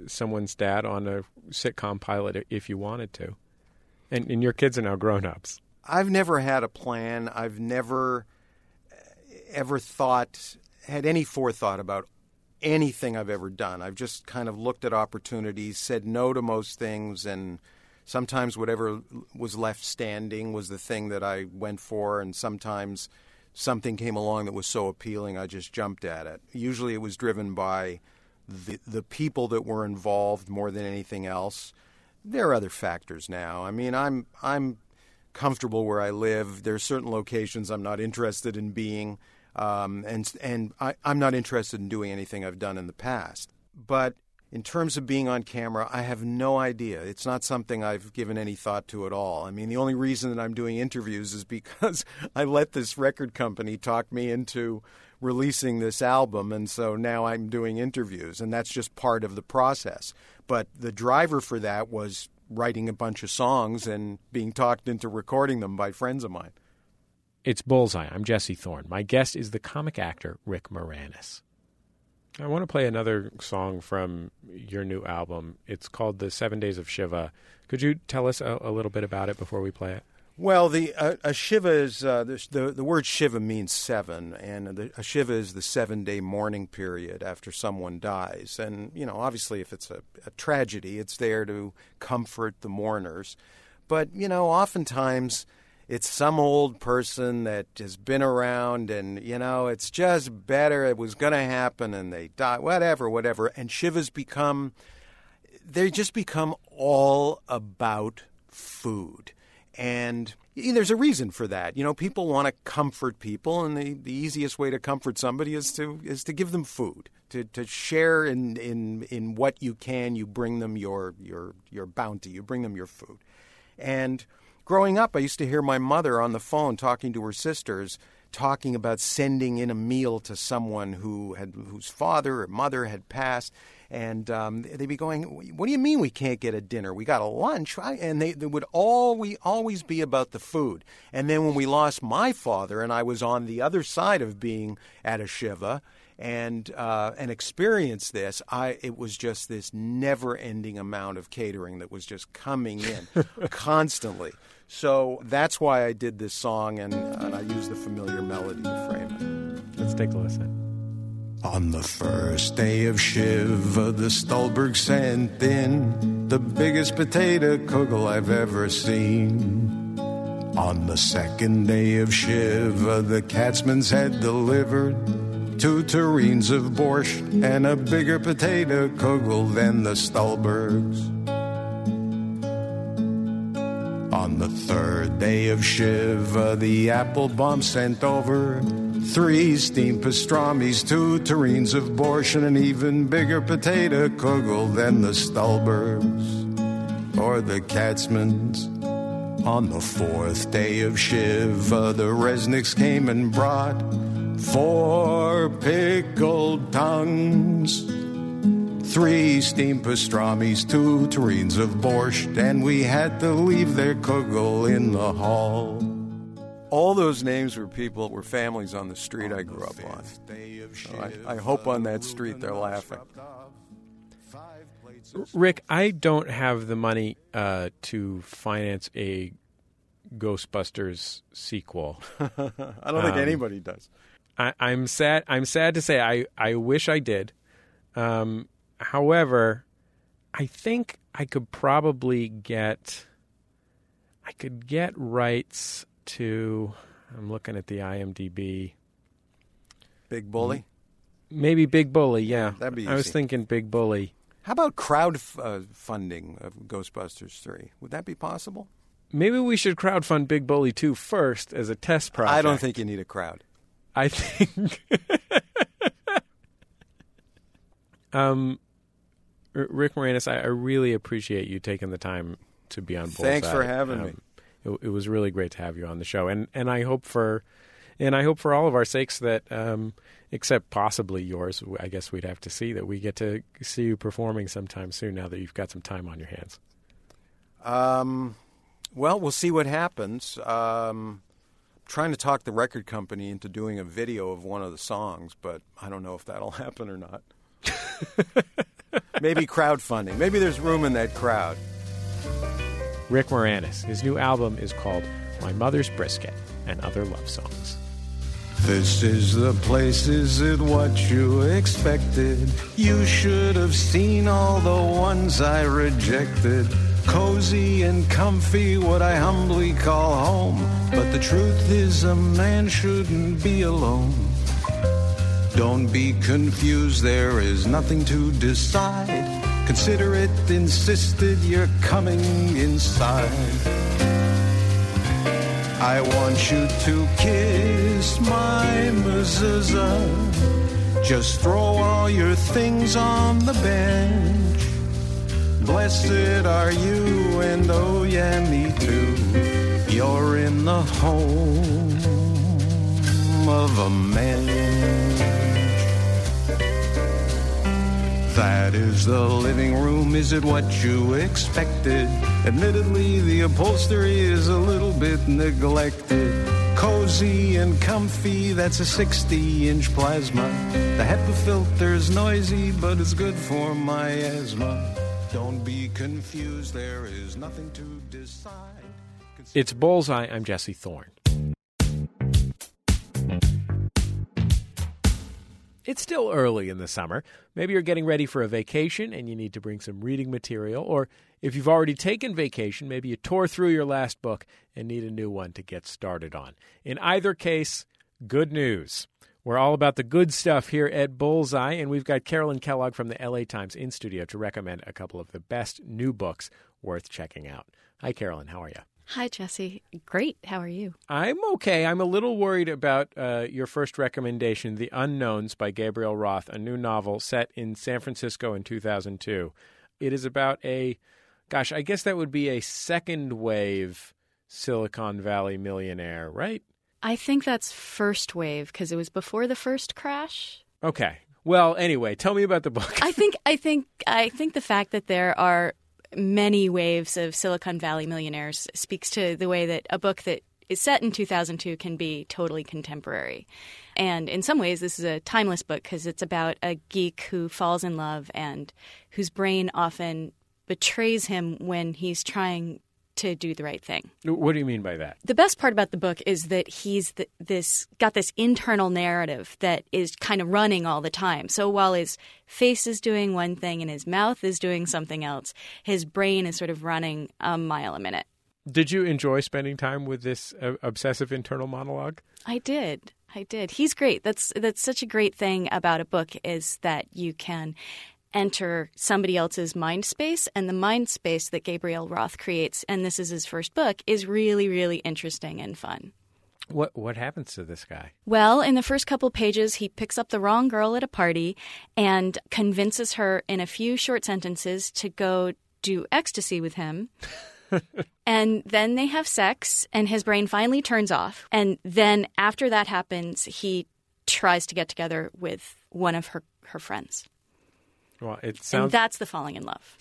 on a sitcom pilot if you wanted to. And your kids are now grown-ups.
I've never had a plan. I've never ever had any forethought about anything I've ever done. I've just kind of looked at opportunities, said no to most things, and sometimes whatever was left standing was the thing that I went for, and sometimes something came along that was so appealing I just jumped at it. Usually it was driven by the people that were involved more than anything else. There are other factors now. I mean, I'm comfortable where I live. There are certain locations I'm not interested in being, and I'm not interested in doing anything I've done in the past. But in terms of being on camera, I have no idea. It's not something I've given any thought to at all. I mean, the only reason that I'm doing interviews is because I let this record company talk me into releasing this album, and so now I'm doing interviews, and that's just part of the process. But the driver for that was writing a bunch of songs and being talked into recording them by friends of mine.
It's Bullseye. I'm Jesse Thorne. My guest is the comic actor Rick Moranis. I want to play another song from your new album. It's called The 7 Days of Shiva. Could you tell us a little bit about it before we play it?
Well, a Shiva is the word Shiva means 7, and a Shiva is the 7-day mourning period after someone dies. And obviously, if it's a tragedy, it's there to comfort the mourners. But oftentimes it's some old person that has been around, and it's just better. It was going to happen, and they die. Whatever. And Shivas become all about food. And there's a reason for that. People want to comfort people, and the easiest way to comfort somebody is to give them food, to share in what you can. You bring them your bounty. You bring them your food. And growing up, I used to hear my mother on the phone talking to her sisters, talking about sending in a meal to someone whose father or mother had passed. And they'd be going, "What do you mean we can't get a dinner? We got a lunch." And they would always be about the food. And then when we lost my father, and I was on the other side of being at a shiva and experienced this, it was just this never-ending amount of catering that was just coming in constantly. So that's why I did this song, and I used the familiar melody to frame it.
Let's take a listen.
On the first day of Shiva, the Stolberg sent in the biggest potato kugel I've ever seen. On the second day of Shiva, the Katzmans had delivered 2 tureens of borscht and a bigger potato kugel than the Stolbergs. On the third day of Shiva, the Applebaum sent over 3 steamed pastrami's, 2 tureens of borscht, and an even bigger potato kugel than the Stolbergs or the Katzmans. On the fourth day of Shiva, the Resnicks came and brought 4 pickled tongues, 3 steamed pastrami's, 2 tureens of borscht, and we had to leave their kugel in the hall.
All those names were families on the street I grew up on. So I hope on that street they're laughing.
Rick, I don't have the money to finance a Ghostbusters sequel.
I don't think anybody does.
I'm sad to say I wish I did. However, I think I could probably get rights to, I'm looking at the IMDb.
Big Bully?
Maybe Big Bully, yeah.
That'd be easy.
I was thinking Big Bully.
How about crowdfunding of Ghostbusters 3? Would that be possible?
Maybe we should crowdfund Big Bully 2 first as a test project.
I don't think you need a crowd.
I think... Rick Moranis, I really appreciate you taking the time to be on Bullseye.
Thanks for having me.
It was really great to have you on the show, and I hope for all of our sakes that, except possibly yours, I guess we'd have to see that we get to see you performing sometime soon. Now that you've got some time on your hands.
Well, we'll see what happens. Trying to talk the record company into doing a video of one of the songs, but I don't know if that'll happen or not. Maybe crowdfunding. Maybe there's room in that crowd.
Rick Moranis. His new album is called My Mother's Brisket and Other Love Songs.
This is the place, is it what you expected? You should have seen all the ones I rejected. Cozy and comfy, what I humbly call home. But the truth is a man shouldn't be alone. Don't be confused, there is nothing to decide. Consider it insisted, you're coming inside. I want you to kiss my mezuzah. Just throw all your things on the bench. Blessed are you, and oh yeah, me too. You're in the home of a man. That is the living room, is it what you expected? Admittedly, the upholstery is a little bit neglected. Cozy and comfy, that's a 60-inch plasma. The HEPA filter's noisy, but it's good for my asthma. Don't be confused, there is nothing to decide.
It's Bullseye, I'm Jesse Thorne. It's still early in the summer. Maybe you're getting ready for a vacation and you need to bring some reading material. Or if you've already taken vacation, maybe you tore through your last book and need a new one to get started on. In either case, good news. We're all about the good stuff here at Bullseye, and we've got Carolyn Kellogg from the LA Times in studio to recommend a couple of the best new books worth checking out. Hi, Carolyn. How are you?
Hi, Jesse. Great. How are you?
I'm okay. I'm a little worried about your first recommendation, The Unknowns by Gabriel Roth, a new novel set in San Francisco in 2002. It is about I guess that would be a second wave Silicon Valley millionaire, right?
I think that's first wave because it was before the first crash.
Okay. Well, anyway, tell me about the book.
I think the fact that there are many waves of Silicon Valley millionaires speaks to the way that a book that is set in 2002 can be totally contemporary. And in some ways, this is a timeless book because it's about a geek who falls in love and whose brain often betrays him when he's trying to do the right thing.
What do you mean by that?
The best part about the book is that he's got this internal narrative that is kind of running all the time. So while his face is doing one thing and his mouth is doing something else, his brain is sort of running a mile a minute.
Did you enjoy spending time with this obsessive internal monologue?
I did. He's great. That's such a great thing about a book is that you can enter somebody else's mind space, and the mind space that Gabriel Roth creates, and this is his first book, is really, really interesting and fun.
What happens to this guy?
Well, in the first couple pages, he picks up the wrong girl at a party and convinces her in a few short sentences to go do ecstasy with him. And then they have sex, and his brain finally turns off. And then after that happens, he tries to get together with one of her friends.
Well,
and that's the falling in love.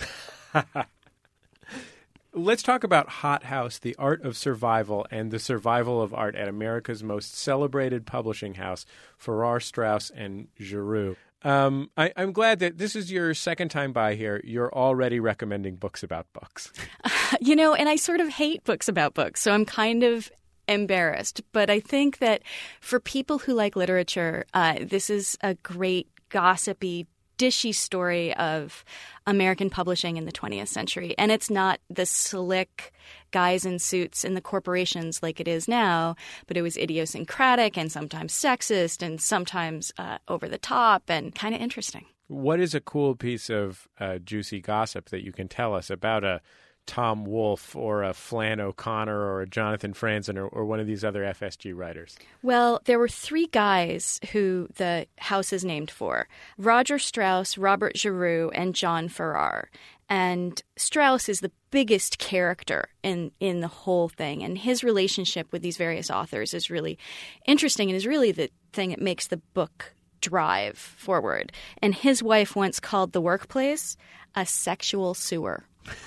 Let's talk about Hot House, the art of survival and the survival of art at America's most celebrated publishing house, Farrar, Straus and Giroux. I'm glad that this is your second time by here. You're already recommending books about books.
And I sort of hate books about books, so I'm kind of embarrassed. But I think that for people who like literature, this is a great gossipy, dishy story of American publishing in the 20th century. And it's not the slick guys in suits in the corporations like it is now, but it was idiosyncratic and sometimes sexist and sometimes over the top and kind of interesting.
What is a cool piece of juicy gossip that you can tell us about a Tom Wolfe or a Flann O'Connor or a Jonathan Franzen or one of these other FSG writers?
Well, there were three guys who the house is named for: Roger Straus, Robert Giroux, and John Farrar. And Straus is the biggest character in the whole thing. And his relationship with these various authors is really interesting and is really the thing that makes the book drive forward. And his wife once called the workplace a sexual sewer.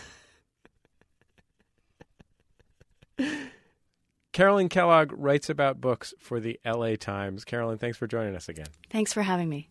Carolyn Kellogg writes about books for the LA Times. Carolyn, thanks for joining us again.
Thanks for having me.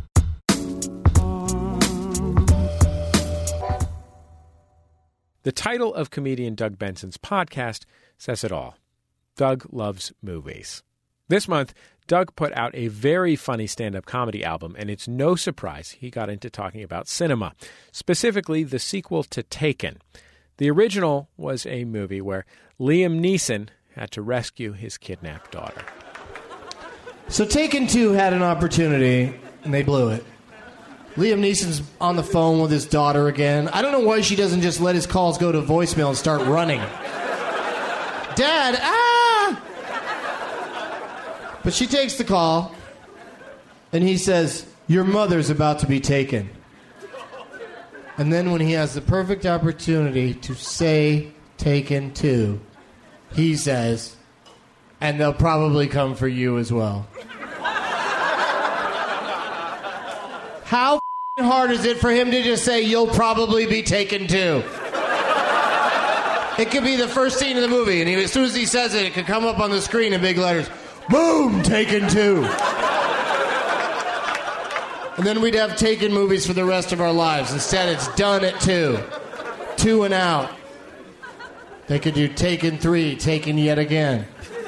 The title of comedian Doug Benson's podcast says it all. Doug loves movies. This month, Doug put out a very funny stand-up comedy album, and it's no surprise he got into talking about cinema, specifically the sequel to Taken. The original was a movie where Liam Neeson had to rescue his kidnapped daughter.
So Taken 2 had an opportunity, and they blew it. Liam Neeson's on the phone with his daughter again. I don't know why she doesn't just let his calls go to voicemail and start running. Dad, ah! But she takes the call, and he says, "Your mother's about to be taken." And then when he has the perfect opportunity to say Taken 2, he says, "And they'll probably come for you as well." How hard is it for him to just say, "You'll probably be taken too"? It could be the first scene of the movie, and as soon as he says it, it could come up on the screen in big letters. Boom! Taken 2. And then we'd have Taken movies for the rest of our lives. Instead, it's done at 2. 2 and out. They could do Taken 3, Taken yet again.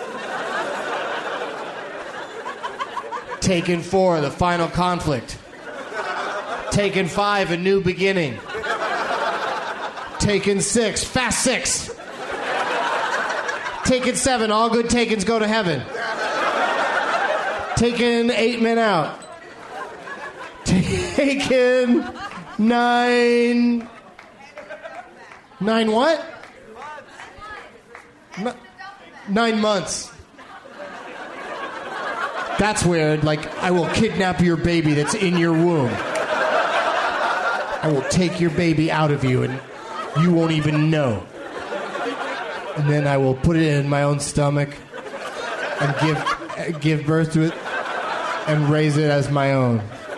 Taken 4, the final conflict. Taken 5, a new beginning. Taken 6, Fast 6. Taken 7, all good Takens go to heaven. Taken 8, Men Out. Taken 9... 9 what? 9 months. That's weird. Like, I will kidnap your baby that's in your womb. I will take your baby out of you, and you won't even know. And then I will put it in my own stomach and give birth to it and raise it as my own.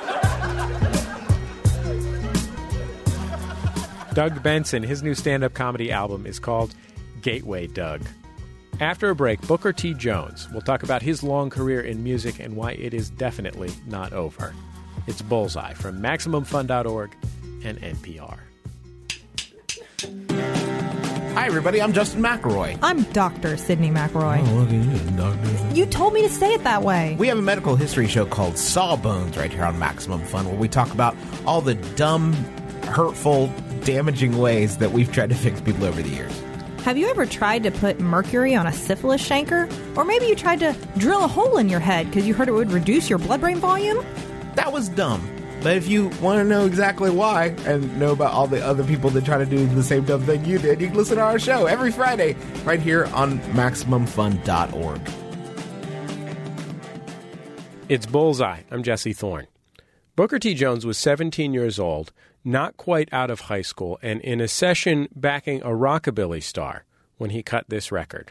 Doug Benson, his new stand-up comedy album is called Gateway Doug. After a break, Booker T. Jones will talk about his long career in music and why it is definitely not over. It's Bullseye from MaximumFun.org and NPR.
Hi, everybody. I'm Justin McElroy.
I'm Dr. Sidney McElroy.
Oh, look at you, Doctor.
You told me to say it that way.
We have a medical history show called Sawbones right here on Maximum Fun, where we talk about all the dumb, hurtful, damaging ways that we've tried to fix people over the years.
Have you ever tried to put mercury on a syphilis chancre? Or maybe you tried to drill a hole in your head because you heard it would reduce your blood-brain volume?
That was dumb. But if you want to know exactly why and know about all the other people that try to do the same dumb thing you did, you can listen to our show every Friday right here on MaximumFun.org.
It's Bullseye. I'm Jesse Thorne. Booker T. Jones was 17 years old, not quite out of high school, and in a session backing a rockabilly star when he cut this record.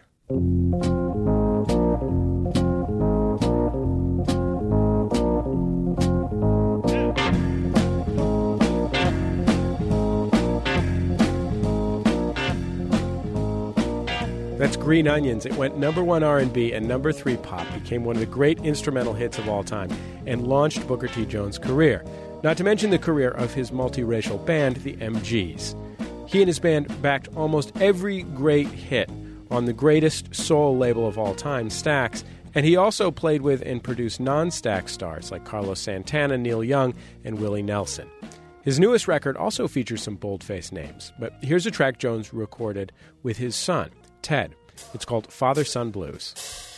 That's Green Onions. It went number 1 R&B and number 3 pop, became one of the great instrumental hits of all time, and launched Booker T. Jones' career. Not to mention the career of his multiracial band, the MGs. He and his band backed almost every great hit on the greatest soul label of all time, Stax, and he also played with and produced non-Stax stars like Carlos Santana, Neil Young, and Willie Nelson. His newest record also features some bold-faced names, but here's a track Jones recorded with his son, Ted. It's called Father-Son Blues.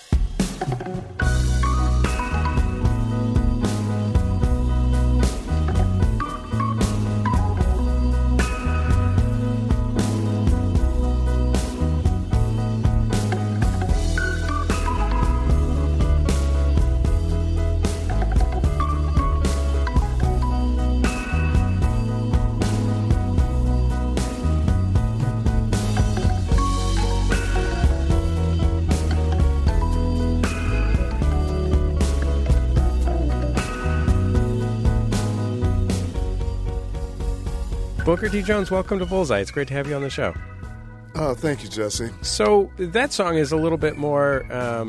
Booker T. Jones, welcome to Bullseye. It's great to have you on the show.
Oh, thank you, Jesse.
So that song is a little bit more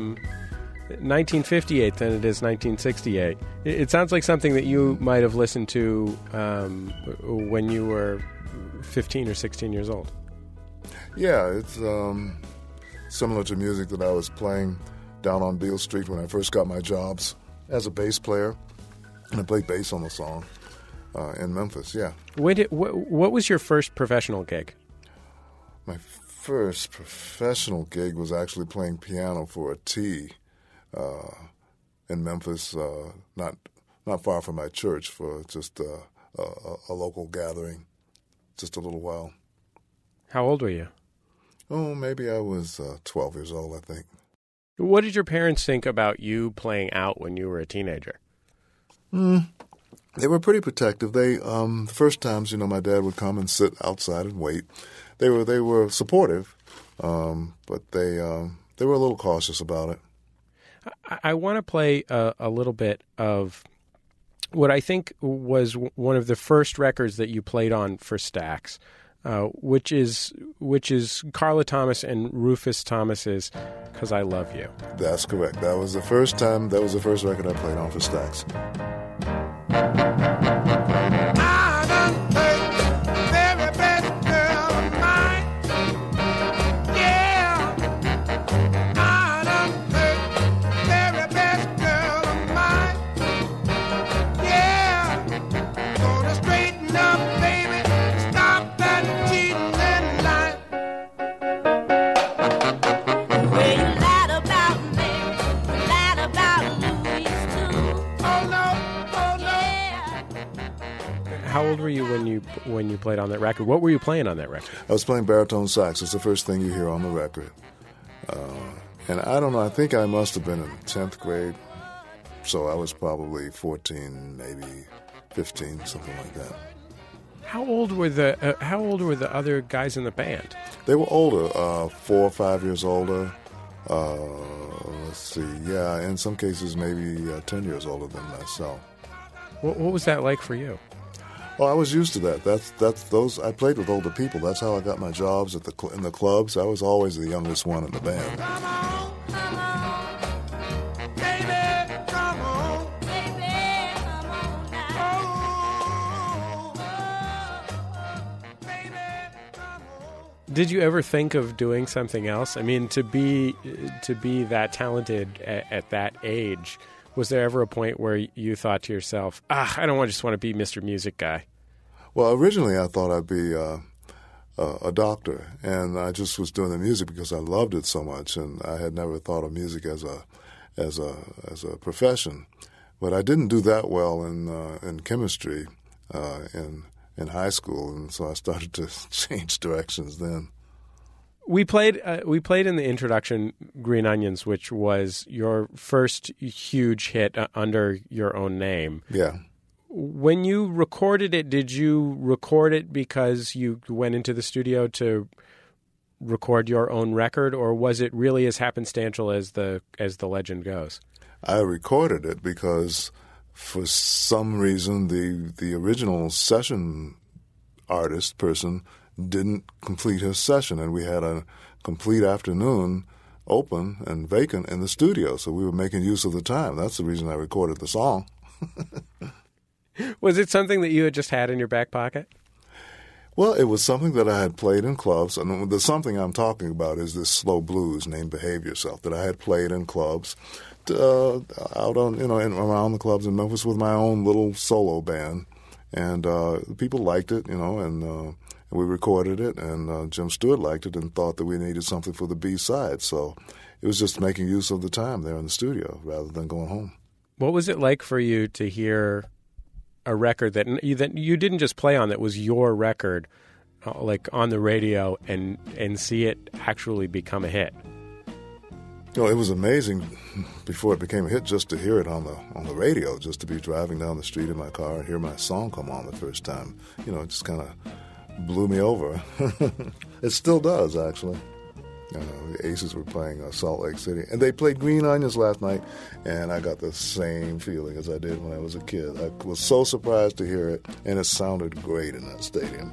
1958 than it is 1968. It sounds like something that you might have listened to when you were 15 or 16 years old.
Yeah, it's similar to music that I was playing down on Beale Street when I first got my jobs as a bass player. And I played bass on the song. In Memphis, yeah.
What was your first professional gig?
My first professional gig was actually playing piano for a tea in Memphis, not far from my church, for just a local gathering, just a little while.
How old were you?
Oh, maybe I was 12 years old, I think.
What did your parents think about you playing out when you were a teenager?
They were pretty protective. They the first times, my dad would come and sit outside and wait. They were supportive, but they were a little cautious about it.
I want to play a little bit of what I think was one of the first records that you played on for Stax, which is Carla Thomas and Rufus Thomas's "'Cause I Love You."
That's correct. That was the first record I played on for Stax.
How old were you when you played on that record? What were you playing on that record?
I was playing baritone sax. It's the first thing you hear on the record. And I don't know, I think I must have been in 10th grade, so I was probably 14, maybe 15, something like that.
How old were the other guys in the band?
They were older, 4 or 5 years older. Let's see, yeah, in some cases maybe 10 years older than myself.
What was that like for you?
Well, I was used to that. That's those. I played with older people. That's how I got my jobs in the clubs. I was always the youngest one in the band.
Did you ever think of doing something else? I mean, to be that talented at that age, was there ever a point where you thought to yourself, I don't just want to be Mr. Music Guy? Well,
originally I thought I'd be a doctor, and I just was doing the music because I loved it so much, and I had never thought of music as a profession. But I didn't do that well in chemistry in high school, and so I started to change directions then.
We played in the introduction Green Onions, which was your first huge hit under your own name.
Yeah.
When you recorded it, did you record it because you went into the studio to record your own record, or was it really as happenstantial as the legend goes?
I recorded it because for some reason the original session artist person didn't complete his session, and we had a complete afternoon open and vacant in the studio, so we were making use of the time. That's the reason I recorded the song.
Was it something that you had just had in your back pocket?
Well, it was something that I had played in clubs, and the something I'm talking about is this slow blues named Behave Yourself that I had played in clubs, out on around the clubs in Memphis with my own little solo band, and people liked it, and we recorded it, and Jim Stewart liked it and thought that we needed something for the B-side, so it was just making use of the time there in the studio rather than going home.
What was it like for you to hear a record that you didn't just play on, that was your record, like on the radio, and see it actually become a hit?
It was amazing before it became a hit just to hear it on the radio, just to be driving down the street in my car and hear my song come on the first time. It just kind of blew me over. It still does, actually. The Aces were playing Salt Lake City, and they played Green Onions last night, and I got the same feeling as I did when I was a kid. I was so surprised to hear it, and it sounded great in that stadium.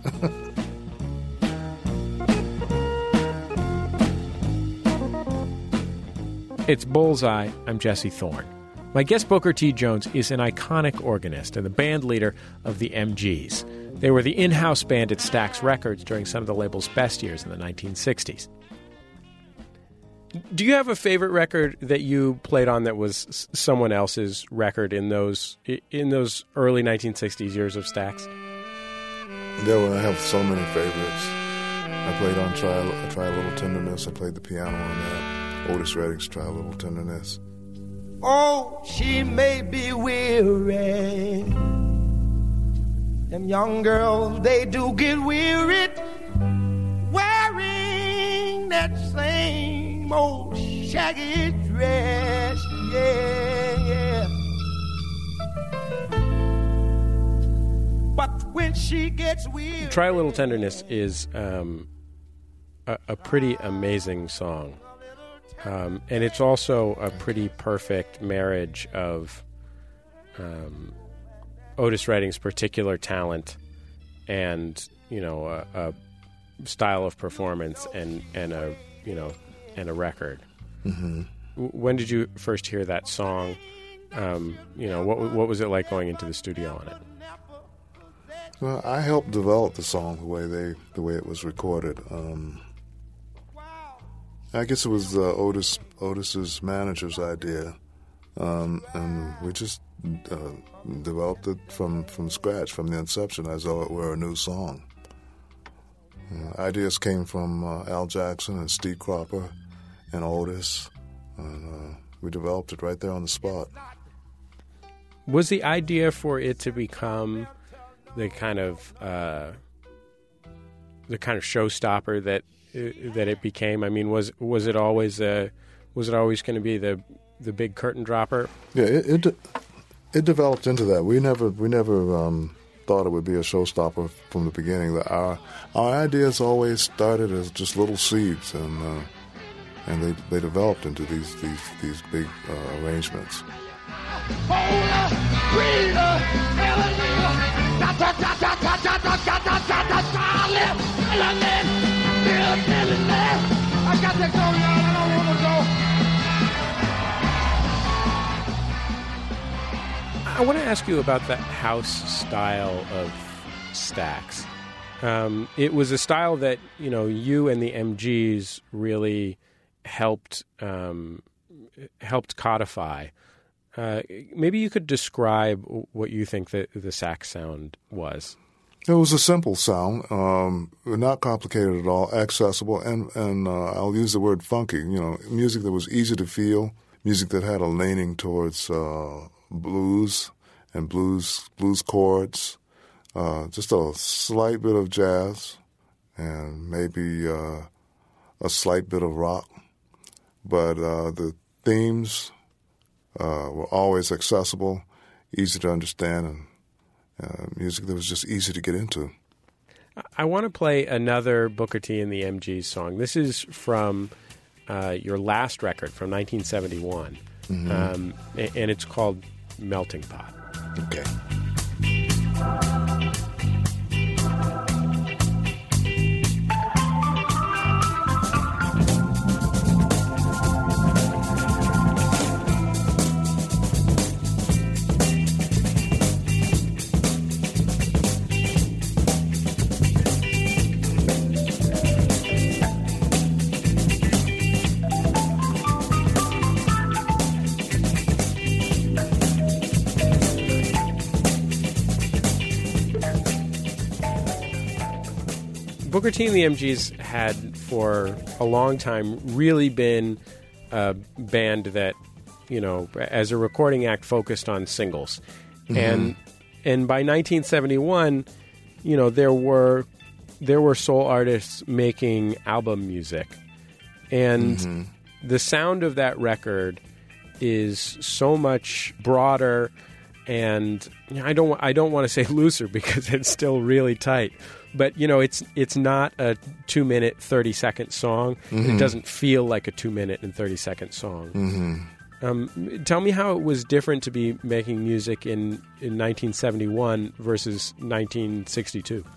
It's Bullseye. I'm Jesse Thorne. My guest, Booker T. Jones, is an iconic organist and the band leader of the MGs. They were the in-house band at Stax Records during some of the label's best years in the 1960s. Do you have a favorite record that you played on that was someone else's record in those early 1960s years of Stax?
I have so many favorites. I played on Try a Little Tenderness. I played the piano on that. Otis Redding's Try a Little Tenderness.
Oh, she may be weary. Them young girls, they do get wearied wearing that same old shaggy dress. Yeah. But when she gets weary...
Try a Little Tenderness is a pretty amazing song. And it's also a pretty perfect marriage of Otis Redding's particular talent and, a style of performance and a record.
Mm-hmm.
When did you first hear that song? What was it like going into the studio on it?
Well, I helped develop the song the way it was recorded. I guess it was Otis's manager's idea, and we just developed it from scratch, from the inception, as though it were a new song. Ideas came from Al Jackson and Steve Cropper and Otis, and we developed it right there on the spot.
Was the idea for it to become the kind of showstopper that it became? I mean, was it always going to be the big curtain dropper?
Yeah, it developed into that. We never thought it would be a showstopper from the beginning. Our ideas always started as just little seeds, and they developed into these big arrangements.
I want to ask you about the house style of Stax. It was a style that you and the MGs really helped codify. Maybe you could describe what you think the sax sound was.
It was a simple sound, not complicated at all, accessible, and I'll use the word funky. Music that was easy to feel, music that had a leaning towards blues and blues chords, just a slight bit of jazz, and maybe a slight bit of rock. But the themes were always accessible, easy to understand, and music that was just easy to get into.
I want to play another Booker T and the MGs song. This is from your last record from 1971, and it's called Melting Pot.
Okay.
Booker T and the MGs had, for a long time, really been a band that, as a recording act, focused on singles. And by 1971, there were soul artists making album music. And the sound of that record is so much broader, and I don't want to say looser because it's still really tight. But, it's not a 2-minute, 30-second song. It doesn't feel like a 2-minute and 30-second song. Tell me how it was different to be making music in 1971 versus 1962.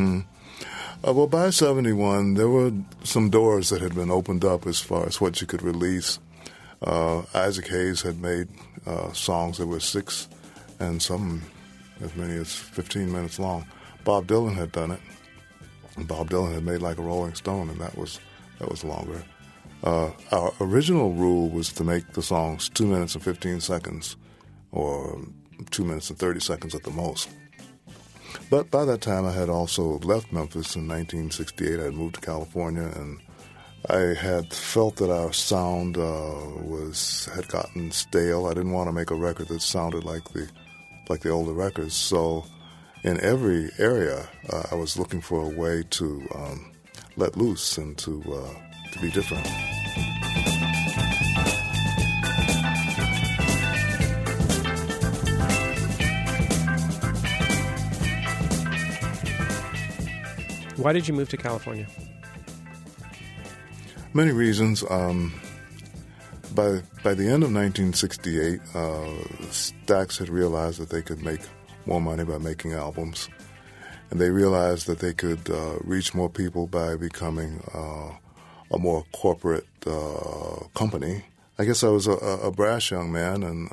Well, by 71, there were some doors that had been opened up as far as what you could release. Isaac Hayes had made songs that were 6 and some as many as 15 minutes long. Bob Dylan had done it. And Bob Dylan had made Like a Rolling Stone, and that was longer. Our original rule was to make the songs 2 minutes and 15 seconds, or 2 minutes and 30 seconds at the most. But by that time, I had also left Memphis in 1968. I had moved to California, and I had felt that our sound had gotten stale. I didn't want to make a record that sounded like the older records, so in every area, I was looking for a way to let loose and to be different.
Why did you move to California?
Many reasons. By the end of 1968, Stax had realized that they could make more money by making albums, and they realized that they could reach more people by becoming a more corporate company. I guess I was a brash young man, and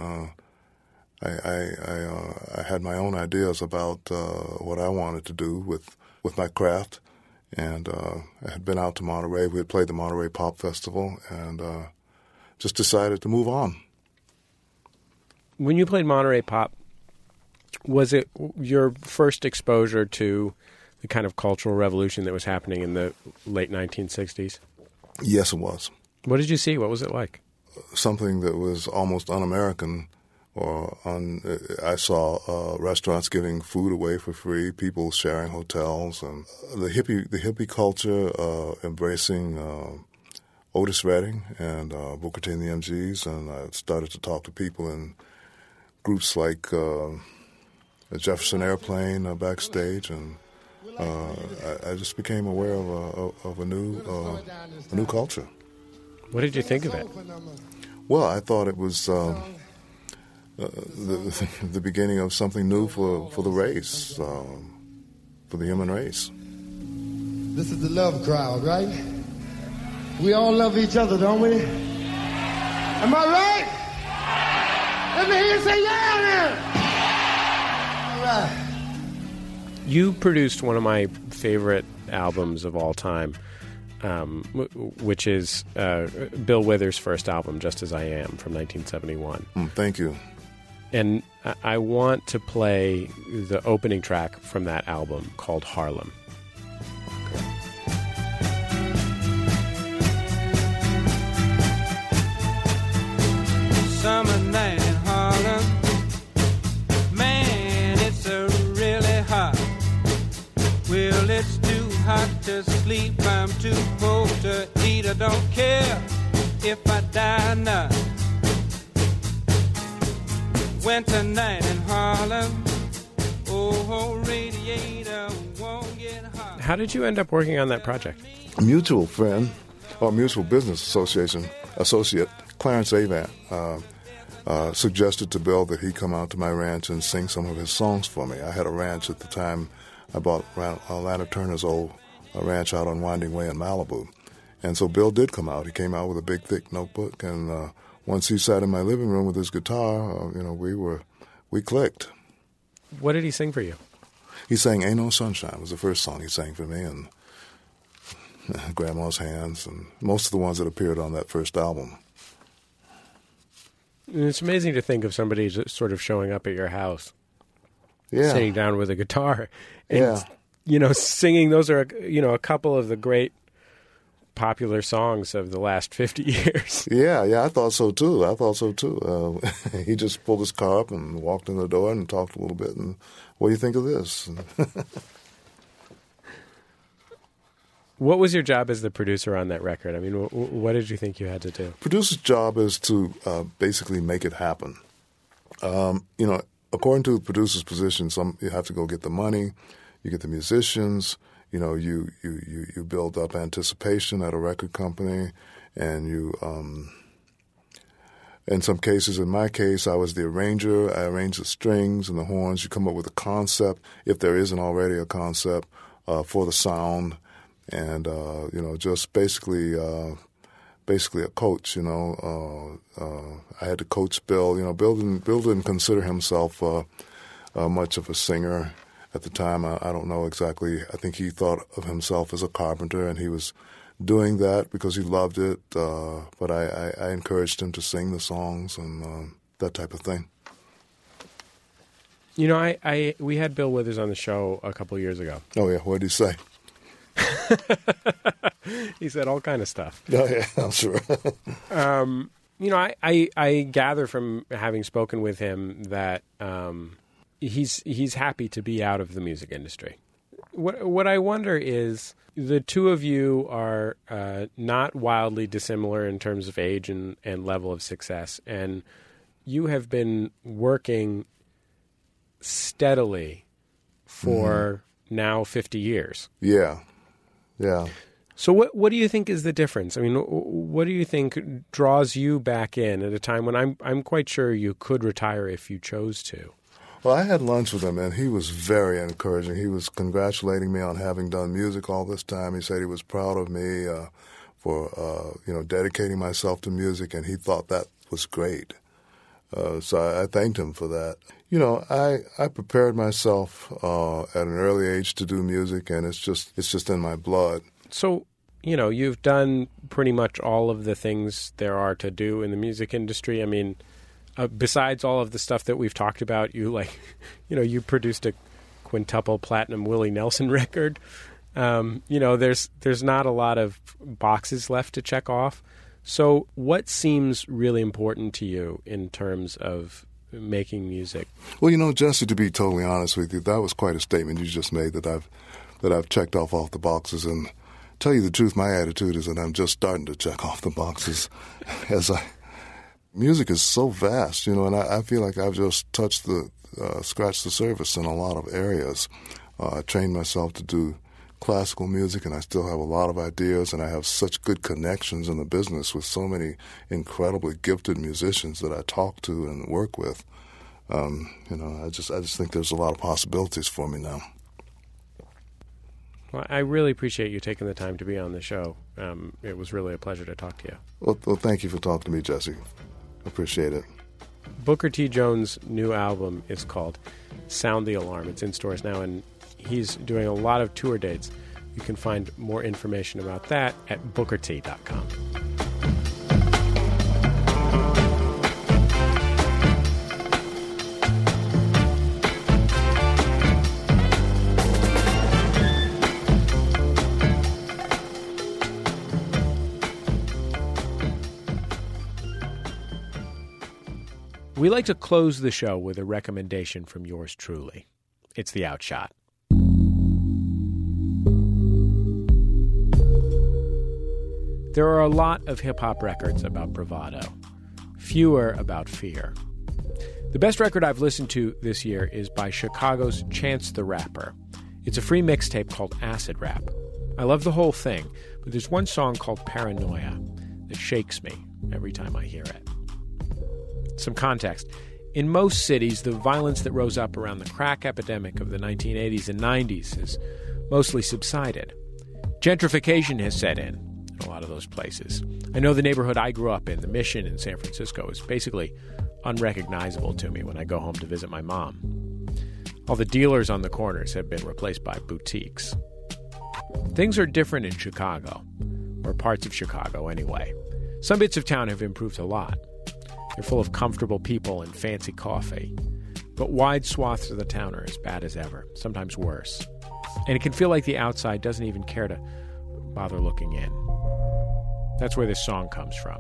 I had my own ideas about what I wanted to do with my craft, and I had been out to Monterey. We had played the Monterey Pop Festival, and just decided to move on.
When you played Monterey Pop, was it your first exposure to the kind of cultural revolution that was happening in the late 1960s?
Yes, it was.
What did you see? What was it like?
Something that was almost un-American, I saw restaurants giving food away for free, people sharing hotels, and the hippie culture embracing Otis Redding and Booker T and the MGs, and I started to talk to people in groups like the Jefferson Airplane backstage, and I just became aware of a new culture.
What did you think of it?
Well, I thought it was the beginning of something new for the race, for the human race.
This is the love crowd, right? We all love each other, don't we? Am I right? Let me hear you say yeah then. All right.
You produced one of my favorite albums of all time, which is Bill Withers' first album, Just As I Am, from 1971.
Thank you.
And I want to play the opening track from that album called Harlem.
Summer night in Harlem, man, it's really hot. Well, it's too hot to sleep, I'm too poor to eat. I don't care if I die or not. Winter night in Harlem, oh, radiator won't get hot.
How did you end up working on that project?
A mutual friend, or mutual business associate, Clarence Avant, suggested to Bill that he come out to my ranch and sing some of his songs for me. I had a ranch at the time. I bought Lana Turner's old ranch out on Winding Way in Malibu. And so Bill did come out. He came out with a big, thick notebook, and once he sat in my living room with his guitar, we clicked.
What did he sing for you?
He sang Ain't No Sunshine. It was the first song he sang for me, and Grandma's Hands, and most of the ones that appeared on that first album.
And it's amazing to think of somebody just sort of showing up at your house,
sitting
down with a guitar, and singing. Those are a couple of the great popular songs of the last 50 years.
Yeah, I thought so too. He just pulled his car up and walked in the door and talked a little bit. And what do you think of this?
What was your job as the producer on that record? I mean, what did you think you had to do?
Producer's job is to basically make it happen. According to the producer's position, you have to go get the money, you get the musicians, you build up anticipation at a record company, and you, in some cases, in my case, I was the arranger. I arranged the strings and the horns. You come up with a concept, if there isn't already a concept, for the sound. And, just basically a coach, I had to coach Bill. Bill didn't consider himself much of a singer at the time. I don't know exactly. I think he thought of himself as a carpenter, and he was doing that because he loved it. But I encouraged him to sing the songs and that type of thing.
We had Bill Withers on the show a couple of years ago.
Oh, yeah. What did he say?
He said all kind of stuff.
Oh, yeah, I'm sure.
I gather from having spoken with him that he's happy to be out of the music industry. What I wonder is, the two of you are not wildly dissimilar in terms of age and level of success, and you have been working steadily for now 50 years.
Yeah.
So what do you think is the difference? I mean, what do you think draws you back in at a time when I'm quite sure you could retire if you chose to?
Well, I had lunch with him, and he was very encouraging. He was congratulating me on having done music all this time. He said he was proud of me for dedicating myself to music, and he thought that was great. So I thanked him for that. I prepared myself at an early age to do music, and it's just in my blood.
So, you've done pretty much all of the things there are to do in the music industry. I mean, besides all of the stuff that we've talked about, you produced a quintuple platinum Willie Nelson record. There's not a lot of boxes left to check off. So what seems really important to you in terms of making music?
Well, Jesse, to be totally honest with you, that was quite a statement you just made that I've checked off the boxes. And tell you the truth, my attitude is that I'm just starting to check off the boxes. Music is so vast, and I feel like I've just scratched the surface in a lot of areas. I trained myself to do classical music, and I still have a lot of ideas, and I have such good connections in the business with so many incredibly gifted musicians that I talk to and work with. I just think there's a lot of possibilities for me now.
Well, I really appreciate you taking the time to be on the show. It was really a pleasure to talk to you.
Well, thank you for talking to me, Jesse. Appreciate it.
Booker T. Jones' new album is called Sound the Alarm. It's in stores now, and he's doing a lot of tour dates. You can find more information about that at bookert.com. We like to close the show with a recommendation from yours truly. It's The Outshot. There are a lot of hip-hop records about bravado, fewer about fear. The best record I've listened to this year is by Chicago's Chance the Rapper. It's a free mixtape called Acid Rap. I love the whole thing, but there's one song called Paranoia that shakes me every time I hear it. Some context. In most cities, the violence that rose up around the crack epidemic of the 1980s and 90s has mostly subsided. Gentrification has set in a lot of those places. I know the neighborhood I grew up in, the Mission in San Francisco, is basically unrecognizable to me when I go home to visit my mom. All the dealers on the corners have been replaced by boutiques. Things are different in Chicago, or parts of Chicago anyway. Some bits of town have improved a lot. They're full of comfortable people and fancy coffee. But wide swaths of the town are as bad as ever, sometimes worse. And it can feel like the outside doesn't even care to bother looking in. That's where this song comes from.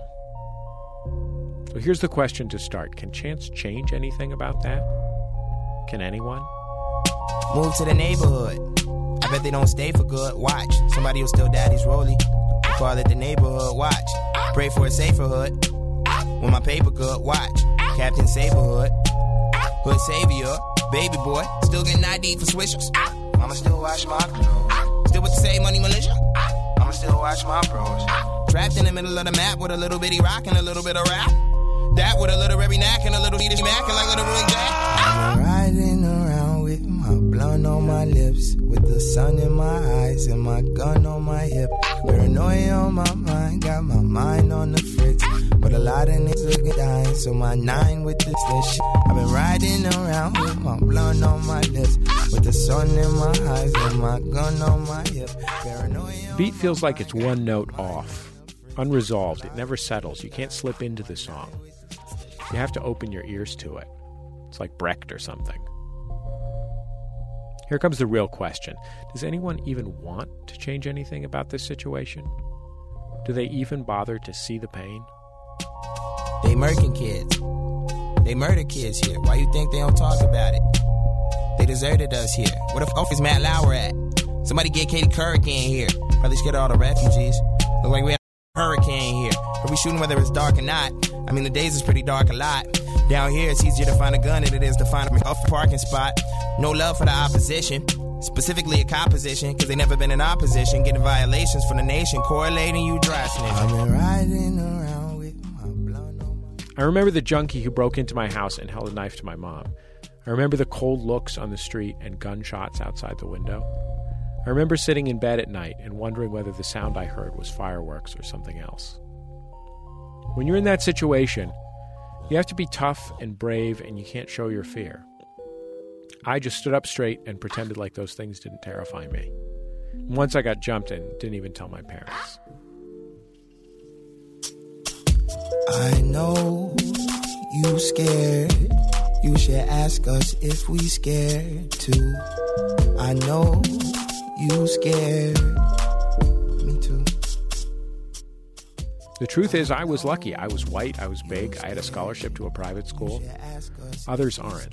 So here's the question to start. Can Chance change anything about that? Can anyone?
Move to the neighborhood. I bet they don't stay for good. Watch. Somebody will steal daddy's rollie. We call it the neighborhood. Watch. Pray for a safer hood. When my paper good, watch. Captain Saberhood. Hood savior. Baby boy. Still getting ID for swishers. I'ma still watch my clothes. Still with the same money militia. I'ma still watch my bros. Trapped in the middle of the map with a little bitty rock and a little bit of rap. That with a literary knack and a little Edith Mac and like little Big Jack. I've been riding around with my blunt on my lips, with the sun in my eyes and my gun on my hip. Paranoia on my mind, got my mind on the fritz. But a lot of niggas looking dying, so my 9 with this shit. I've been riding around with my blunt on my lips, with the sun in my eyes and my gun on my hip. Paranoia.
Beat feels like it's one note off, unresolved. It never settles. You can't slip into the song. You have to open your ears to it. It's like Brecht or something. Here comes the real question. Does anyone even want to change anything about this situation? Do they even bother to see the pain?
They murking kids. They murder kids here. Why you think they don't talk about it? They deserted us here. Where the fuck is Matt Lauer at? Somebody get Katie Couric in here. Probably scared of all the refugees. Look like we have a hurricane here. Are we shooting whether it's dark or not? I mean, the days is pretty dark a lot. Down here, it's easier to find a gun than it is to find a parking spot. No love for the opposition. Specifically a composition, because they never been in opposition. Getting violations from the nation, correlating you dry snitching. I've been riding around with my blunt on my...
I remember the junkie who broke into my house and held a knife to my mom. I remember the cold looks on the street and gunshots outside the window. I remember sitting in bed at night and wondering whether the sound I heard was fireworks or something else. When you're in that situation, you have to be tough and brave, and you can't show your fear. I just stood up straight and pretended like those things didn't terrify me. Once I got jumped and didn't even tell my parents.
I know you scared. You should ask us if we scared too. I know you scared. Me too.
The truth is, I was lucky. I was white, I was big, I had a scholarship to a private school. Others aren't.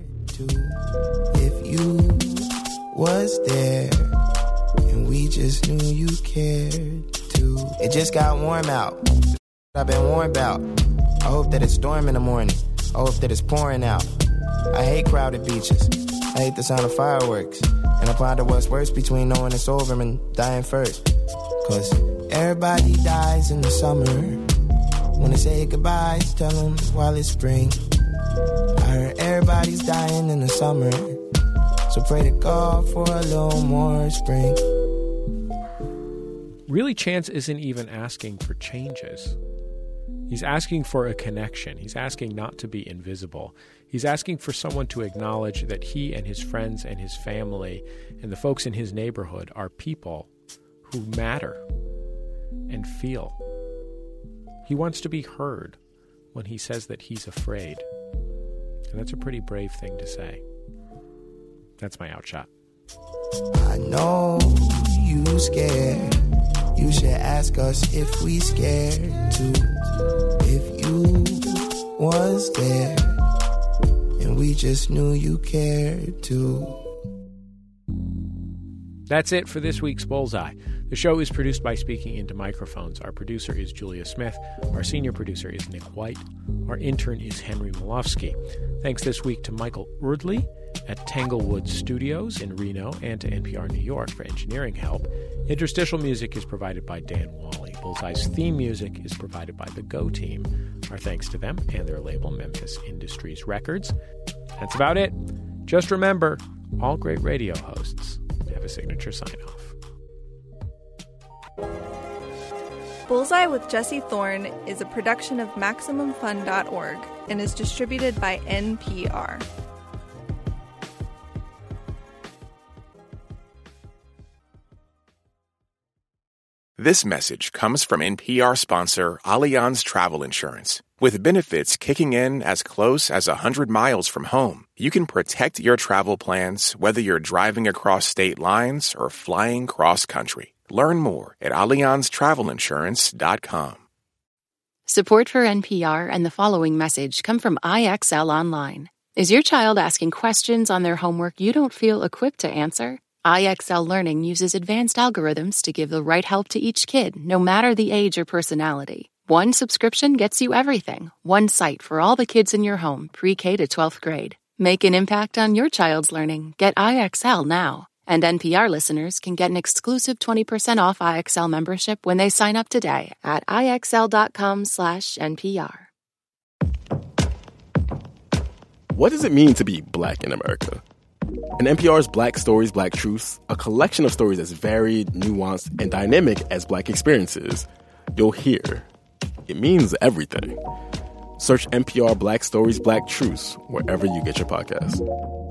If you was there and we just knew you cared too. It just got warm out. I've been warned about. I hope that it's storm in the morning. I hope that it's pouring out. I hate crowded beaches. I hate the sound of fireworks. And I ponder what's worse between knowing it's over and dying first. 'Cause everybody dies in the summer. When they say goodbyes, tell them while it's spring. I heard everybody's dying in the summer. So pray to God for a little more spring.
Really, Chance isn't even asking for changes. He's asking for a connection. He's asking not to be invisible. He's asking for someone to acknowledge that he and his friends and his family and the folks in his neighborhood are people who matter and feel. He wants to be heard when he says that he's afraid. And that's a pretty brave thing to say. That's my outshot.
I know you scared. You should ask us if we scared too. If you was there and we just knew you cared too.
That's it for this week's Bullseye. The show is produced by Speaking Into Microphones. Our producer is Julia Smith. Our senior producer is Nick White. Our intern is Henry Malofsky. Thanks this week to Michael Urdley at Tanglewood Studios in Reno and to NPR New York for engineering help. Interstitial music is provided by Dan Wally. Bullseye's theme music is provided by the Go Team. Our thanks to them and their label, Memphis Industries Records. That's about it. Just remember, all great radio hosts have a signature sign-off.
Bullseye with Jesse Thorne is a production of MaximumFun.org and is distributed by NPR.
This message comes from NPR sponsor Allianz Travel Insurance. With benefits kicking in as close as 100 miles from home, you can protect your travel plans whether you're driving across state lines or flying cross-country. Learn more at AllianzTravelInsurance.com.
Support for NPR and the following message come from IXL Online. Is your child asking questions on their homework you don't feel equipped to answer? IXL Learning uses advanced algorithms to give the right help to each kid, no matter the age or personality. One subscription gets you everything. One site for all the kids in your home, pre-K to 12th grade. Make an impact on your child's learning. Get IXL now. And NPR listeners can get an exclusive 20% off IXL membership when they sign up today at IXL.com/NPR.
What does it mean to be Black in America? In NPR's Black Stories, Black Truths, a collection of stories as varied, nuanced, and dynamic as Black experiences, you'll hear it means everything. Search NPR Black Stories, Black Truths wherever you get your podcasts.